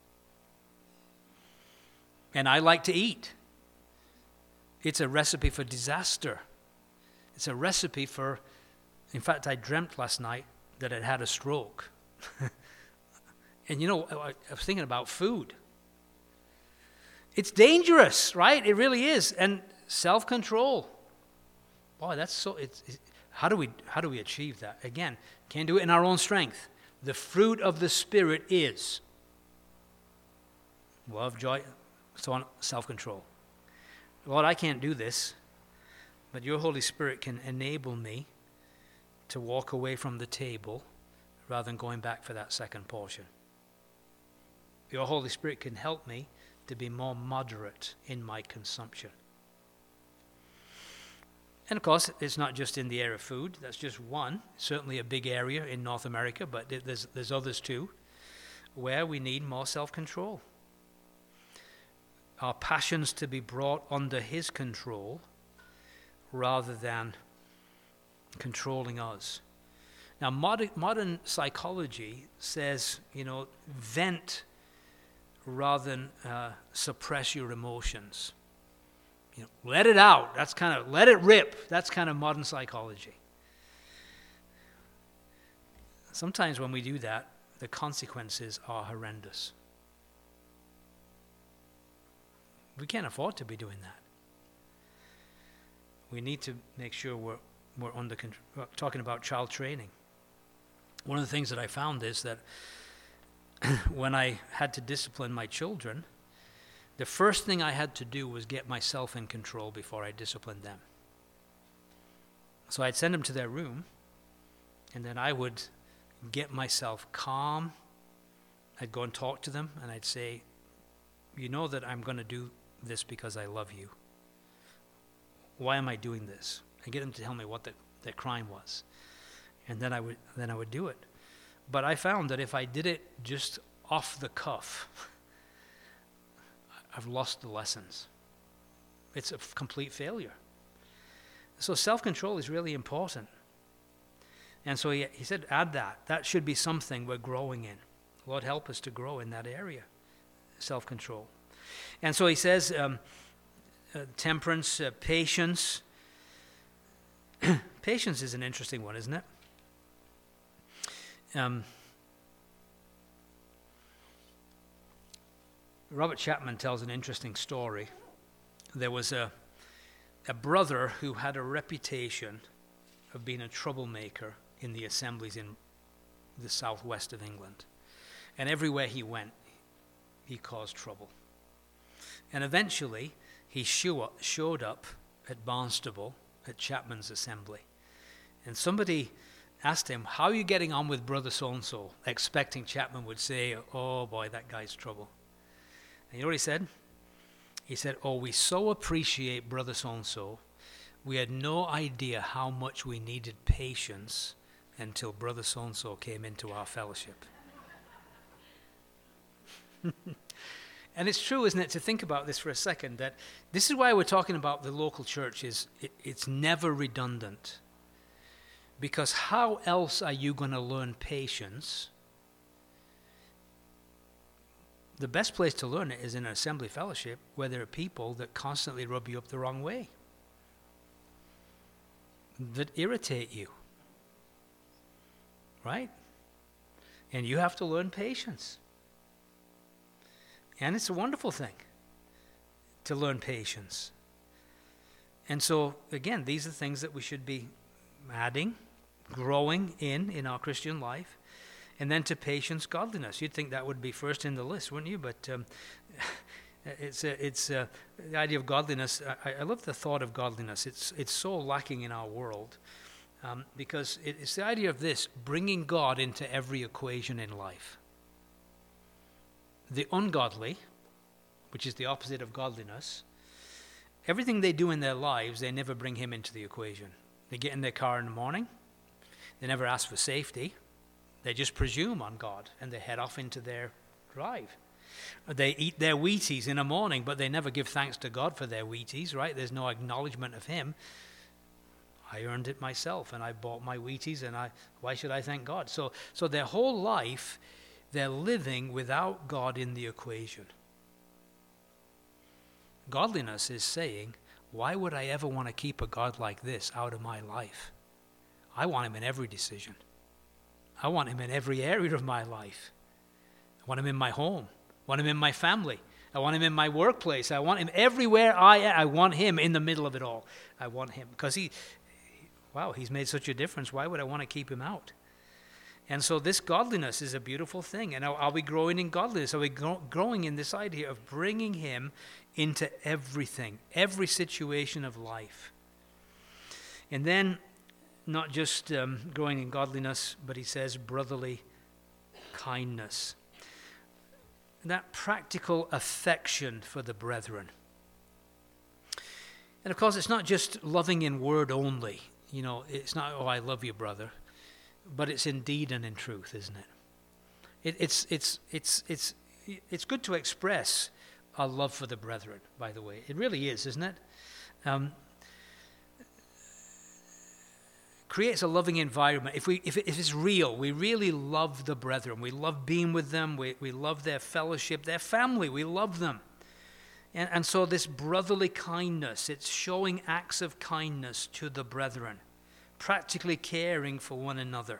And I like to eat. It's a recipe for disaster. It's a recipe for, in fact, I dreamt last night that I'd had a stroke. And you know, I, I was thinking about food. It's dangerous, right? It really is. And self-control. Boy, that's so, it's, it, how do we, how do we achieve that? Again, can't do it in our own strength. The fruit of the Spirit is love, joy, so on, self-control. Lord, I can't do this, but your Holy Spirit can enable me to walk away from the table rather than going back for that second portion. Your Holy Spirit can help me to be more moderate in my consumption. And of course, it's not just in the area of food. That's just one, certainly a big area in North America, but there's, there's others too, where we need more self-control. Our passions to be brought under his control rather than controlling us. Now, modern, modern psychology says, you know, vent rather than uh, suppress your emotions. You know, let it out. That's kind of, let it rip. That's kind of modern psychology. Sometimes when we do that, the consequences are horrendous. We can't afford to be doing that. We need to make sure we're, we're under control. Talking about child training. One of the things that I found is that when I had to discipline my children, the first thing I had to do was get myself in control before I disciplined them. So I'd send them to their room, and then I would get myself calm. I'd go and talk to them, and I'd say, you know that I'm going to do this because I love you. Why am I doing this? And get them to tell me what the, their crime was. And then I would then I would do it. But I found that if I did it just off the cuff, I've lost the lessons. It's a f- complete failure. So self-control is really important. And so he, he said, add that. That should be something we're growing in. Lord, help us to grow in that area, self-control. And so he says, um, uh, temperance, uh, patience. Patience is an interesting one, isn't it? Um, Robert Chapman tells an interesting story. There was a, a brother who had a reputation of being a troublemaker in the assemblies in the southwest of England. And everywhere he went, he caused trouble. And eventually, he show, showed up at Barnstable at Chapman's assembly. And somebody asked him, how are you getting on with brother so-and-so? Expecting Chapman would say, oh boy, that guy's trouble. And you know what he said? He said, oh, we so appreciate brother so-and-so. We had no idea how much we needed patience until brother so-and-so came into our fellowship. And it's true, isn't it, to think about this for a second, that this is why we're talking about the local church. Is it, it's never redundant. Because how else are you going to learn patience? The best place to learn it is in an assembly fellowship where there are people that constantly rub you up the wrong way, that irritate you, right? And you have to learn patience. And it's a wonderful thing to learn patience. And so, again, these are things that we should be adding, growing in, in our Christian life. And then to patience, godliness. You'd think that would be first in the list, wouldn't you? But um, it's a, it's a, the idea of godliness. I, I love the thought of godliness. It's it's so lacking in our world um, because it, it's the idea of this, bringing God into every equation in life. The ungodly, which is the opposite of godliness, everything they do in their lives, they never bring him into the equation. They get in their car in the morning. They never ask for safety. They just presume on God, and they head off into their drive. They eat their Wheaties in the morning, but they never give thanks to God for their Wheaties, right? There's no acknowledgement of him. I earned it myself, and I bought my Wheaties, and I why should I thank God? So, so their whole life, they're living without God in the equation. Godliness is saying, why would I ever want to keep a God like this out of my life? I want him in every decision. I want him in every area of my life. I want him in my home. I want him in my family. I want him in my workplace. I want him everywhere I am. I want him in the middle of it all. I want him because he, wow, he's made such a difference. Why would I want to keep him out? And so this godliness is a beautiful thing. And are, are we growing in godliness? Are we grow, growing in this idea of bringing him into everything, every situation of life? And then not just um, growing in godliness, but he says brotherly kindness. That practical affection for the brethren. And of course, it's not just loving in word only. You know, it's not, oh, I love you, brother. But it's in deed and in truth, isn't it? it it's, it's, it's, it's, it's good to express our love for the brethren, by the way. It really is, isn't it? Um, creates a loving environment. If we, if, it, if it's real, we really love the brethren. We love being with them. We, we love their fellowship, their family. We love them. And, and so this brotherly kindness, it's showing acts of kindness to the brethren, practically caring for one another.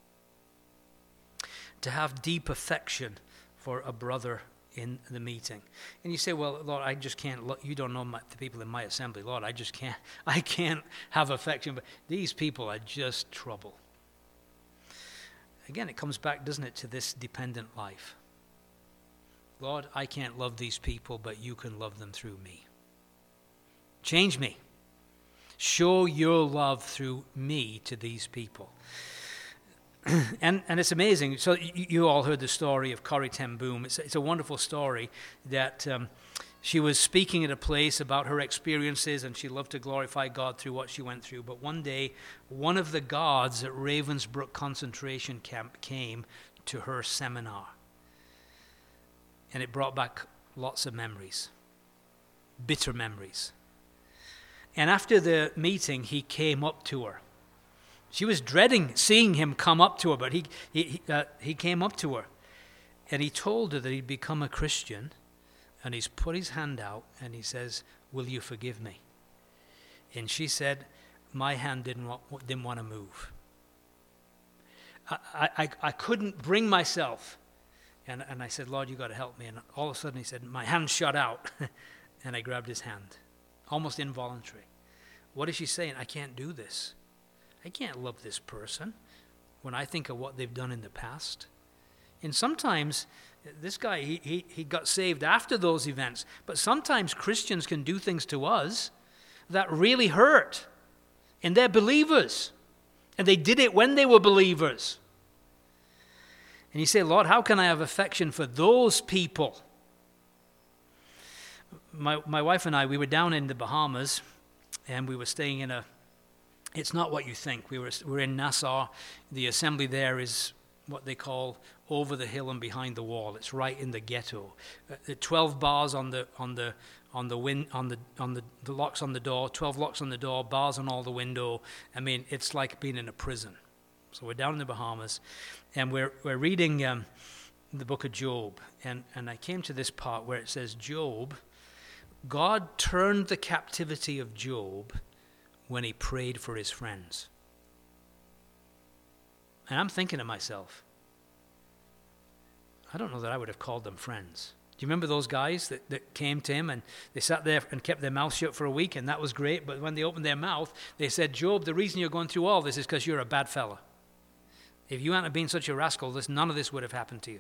To have deep affection for a brother in the meeting. And you say, well, Lord, I just can't, you don't know my, the people in my assembly. Lord, I just can't, I can't have affection. But these people are just trouble. Again, it comes back, doesn't it, to this dependent life. Lord, I can't love these people, but you can love them through me. Change me. Show your love through me to these people. and and it's amazing. So you, you all heard the story of Corrie ten Boom. It's, it's a wonderful story that um, she was speaking at a place about her experiences, and she loved to glorify God through what she went through. But one day, one of the guards at Ravensbrück concentration camp came to her seminar. And it brought back lots of memories, bitter memories. And after the meeting, he came up to her. She was dreading seeing him come up to her, but he he uh, he came up to her, and he told her that he'd become a Christian, and he's put his hand out, and he says, "Will you forgive me?" And she said, "My hand didn't want, didn't want to move. I, I I couldn't bring myself." And and I said, "Lord, you got to help me." And all of a sudden, he said, "My hand shot out," and I grabbed his hand, almost involuntary. What is she saying? I can't do this. I can't love this person when I think of what they've done in the past. And sometimes, this guy, he, he, he got saved after those events. But sometimes Christians can do things to us that really hurt. And they're believers. And they did it when they were believers. And you say, Lord, how can I have affection for those people? My, my wife and I, we were down in the Bahamas. And we were staying in a, it's not what you think. We were, we're in Nassau. The assembly there is what they call over the hill and behind the wall. It's right in the ghetto. Uh, the twelve bars on the on the on the win on the on the, the locks on the door. Twelve locks on the door. Bars on all the window. I mean, it's like being in a prison. So we're down in the Bahamas, and we're we're reading um, the book of Job, and and I came to this part where it says Job. God turned the captivity of Job when he prayed for his friends. And I'm thinking to myself, I don't know that I would have called them friends. Do you remember those guys that, that came to him and they sat there and kept their mouth shut for a week, and that was great, but when they opened their mouth, they said, Job, the reason you're going through all this is because you're a bad fella. If you hadn't been such a rascal, this, none of this would have happened to you.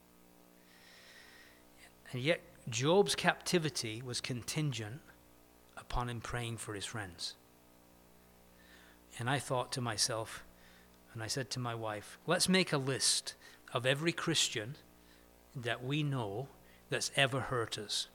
And yet, Job's captivity was contingent upon him praying for his friends. And I thought to myself, and I said to my wife, let's make a list of every Christian that we know that's ever hurt us.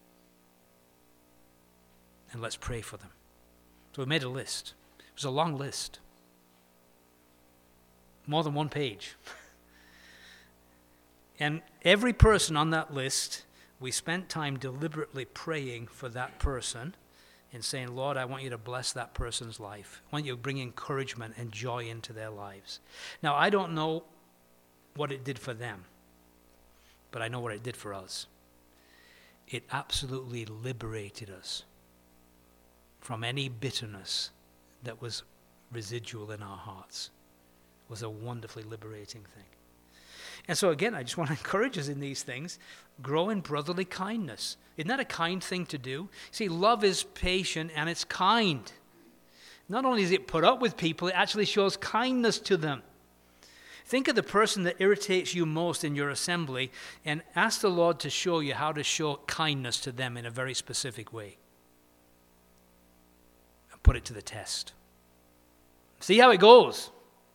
And let's pray for them. So we made a list. It was a long list. More than one page. And every person on that list, we spent time deliberately praying for that person and saying, Lord, I want you to bless that person's life. I want you to bring encouragement and joy into their lives. Now, I don't know what it did for them, but I know what it did for us. It absolutely liberated us from any bitterness that was residual in our hearts. It was a wonderfully liberating thing. And so again, I just want to encourage us in these things. Grow in brotherly kindness. Isn't that a kind thing to do? See, love is patient and it's kind. Not only does it put up with people, it actually shows kindness to them. Think of the person that irritates you most in your assembly and ask the Lord to show you how to show kindness to them in a very specific way. And put it to the test. See how it goes.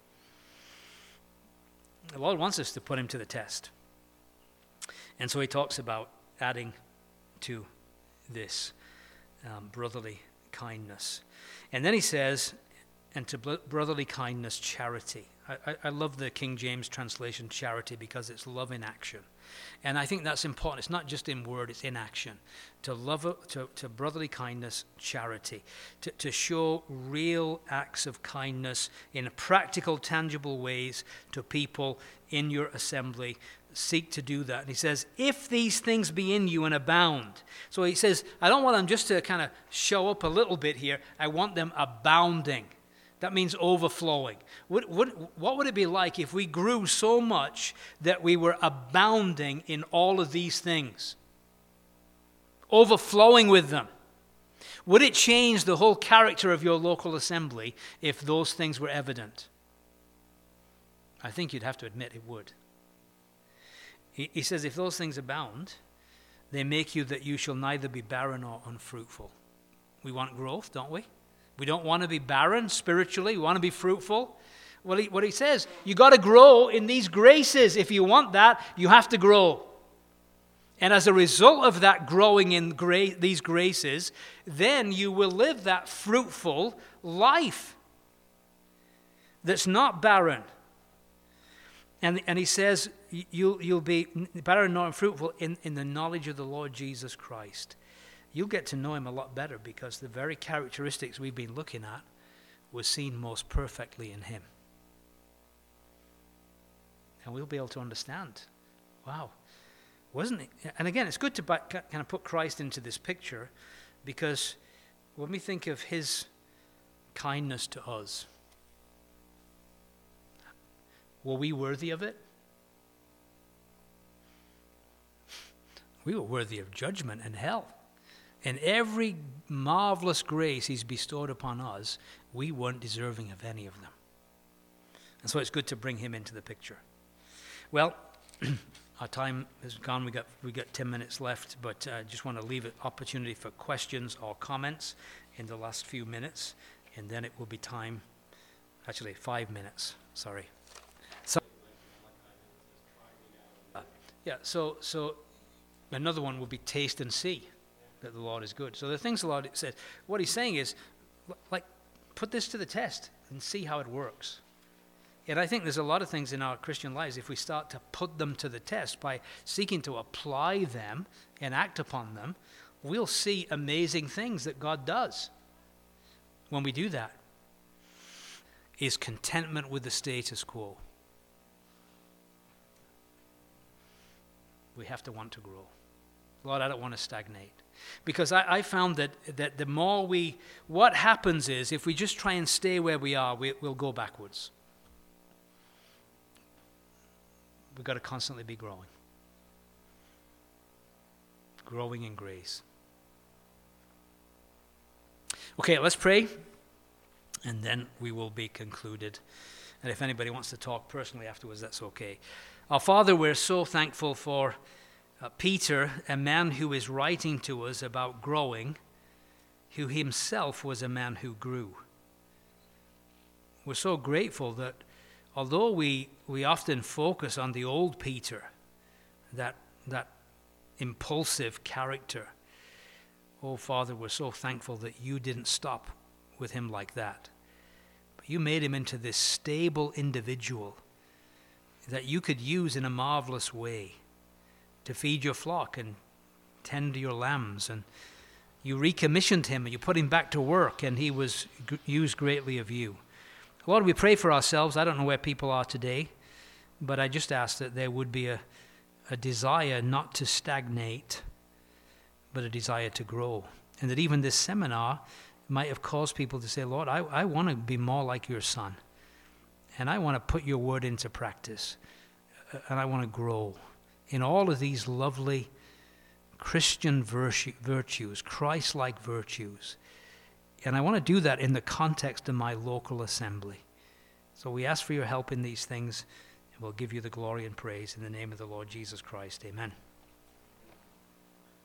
The Lord wants us to put him to the test. And so he talks about adding to this um, brotherly kindness. And then he says, and to brotherly kindness, charity. I, I, I love the King James translation, charity, because it's love in action. And I think that's important. It's not just in word, it's in action. To love, to, to brotherly kindness, charity. To, to show real acts of kindness in practical, tangible ways to people in your assembly. Seek to do that. And he says, if these things be in you and abound. So he says, I don't want them just to kind of show up a little bit here. I want them abounding. That means overflowing. What, what, what would it be like if we grew so much that we were abounding in all of these things? Overflowing with them. Would it change the whole character of your local assembly if those things were evident? I think you'd have to admit it would. He, he says, if those things abound, they make you that you shall neither be barren nor unfruitful. We want growth, don't we? We don't want to be barren spiritually. We want to be fruitful. Well, he, what he says, you got to grow in these graces. If you want that, you have to grow. And as a result of that growing in gra- these graces, then you will live that fruitful life that's not barren. And, and he says, you'll, you'll be barren nor unfruitful in, in the knowledge of the Lord Jesus Christ. You'll get to know him a lot better because the very characteristics we've been looking at were seen most perfectly in him. And we'll be able to understand, wow, wasn't it? And again, it's good to kind of put Christ into this picture because when we think of his kindness to us, were we worthy of it? We were worthy of judgment and hell. And every marvelous grace he's bestowed upon us, we weren't deserving of any of them. And so it's good to bring him into the picture. Well, our time is gone. We got we got ten minutes left, but I uh, just want to leave an opportunity for questions or comments in the last few minutes, and then it will be time, actually five minutes, sorry. So, uh, yeah, so so another one would be taste and see that the Lord is good. So the things the Lord said, what he's saying is, like, put this to the test and see how it works. And I think there's a lot of things in our Christian lives, if we start to put them to the test by seeking to apply them and act upon them, we'll see amazing things that God does when we do that. Is contentment with the status quo. We have to want to grow. Lord, I don't want to stagnate. Because I, I found that, that the more we, what happens is, if we just try and stay where we are, we, we'll go backwards. We've got to constantly be growing. Growing in grace. Okay, let's pray, and then we will be concluded. And if anybody wants to talk personally afterwards, that's okay. Our Father, we're so thankful for Uh, Peter, a man who is writing to us about growing, who himself was a man who grew. We're so grateful that although we, we often focus on the old Peter, that, that impulsive character, oh Father, we're so thankful that you didn't stop with him like that. But you made him into this stable individual that you could use in a marvelous way to feed your flock and tend to your lambs. And you recommissioned him and you put him back to work, and he was g- used greatly of you. Lord, we pray for ourselves. I don't know where people are today, but I just ask that there would be a, a desire not to stagnate, but a desire to grow. And that even this seminar might have caused people to say, Lord, I, I want to be more like your son. And I want to put your word into practice. And I want to grow in all of these lovely Christian virtue, virtues, Christ-like virtues. And I want to do that in the context of my local assembly. So we ask for your help in these things, and we'll give you the glory and praise in the name of the Lord Jesus Christ. Amen.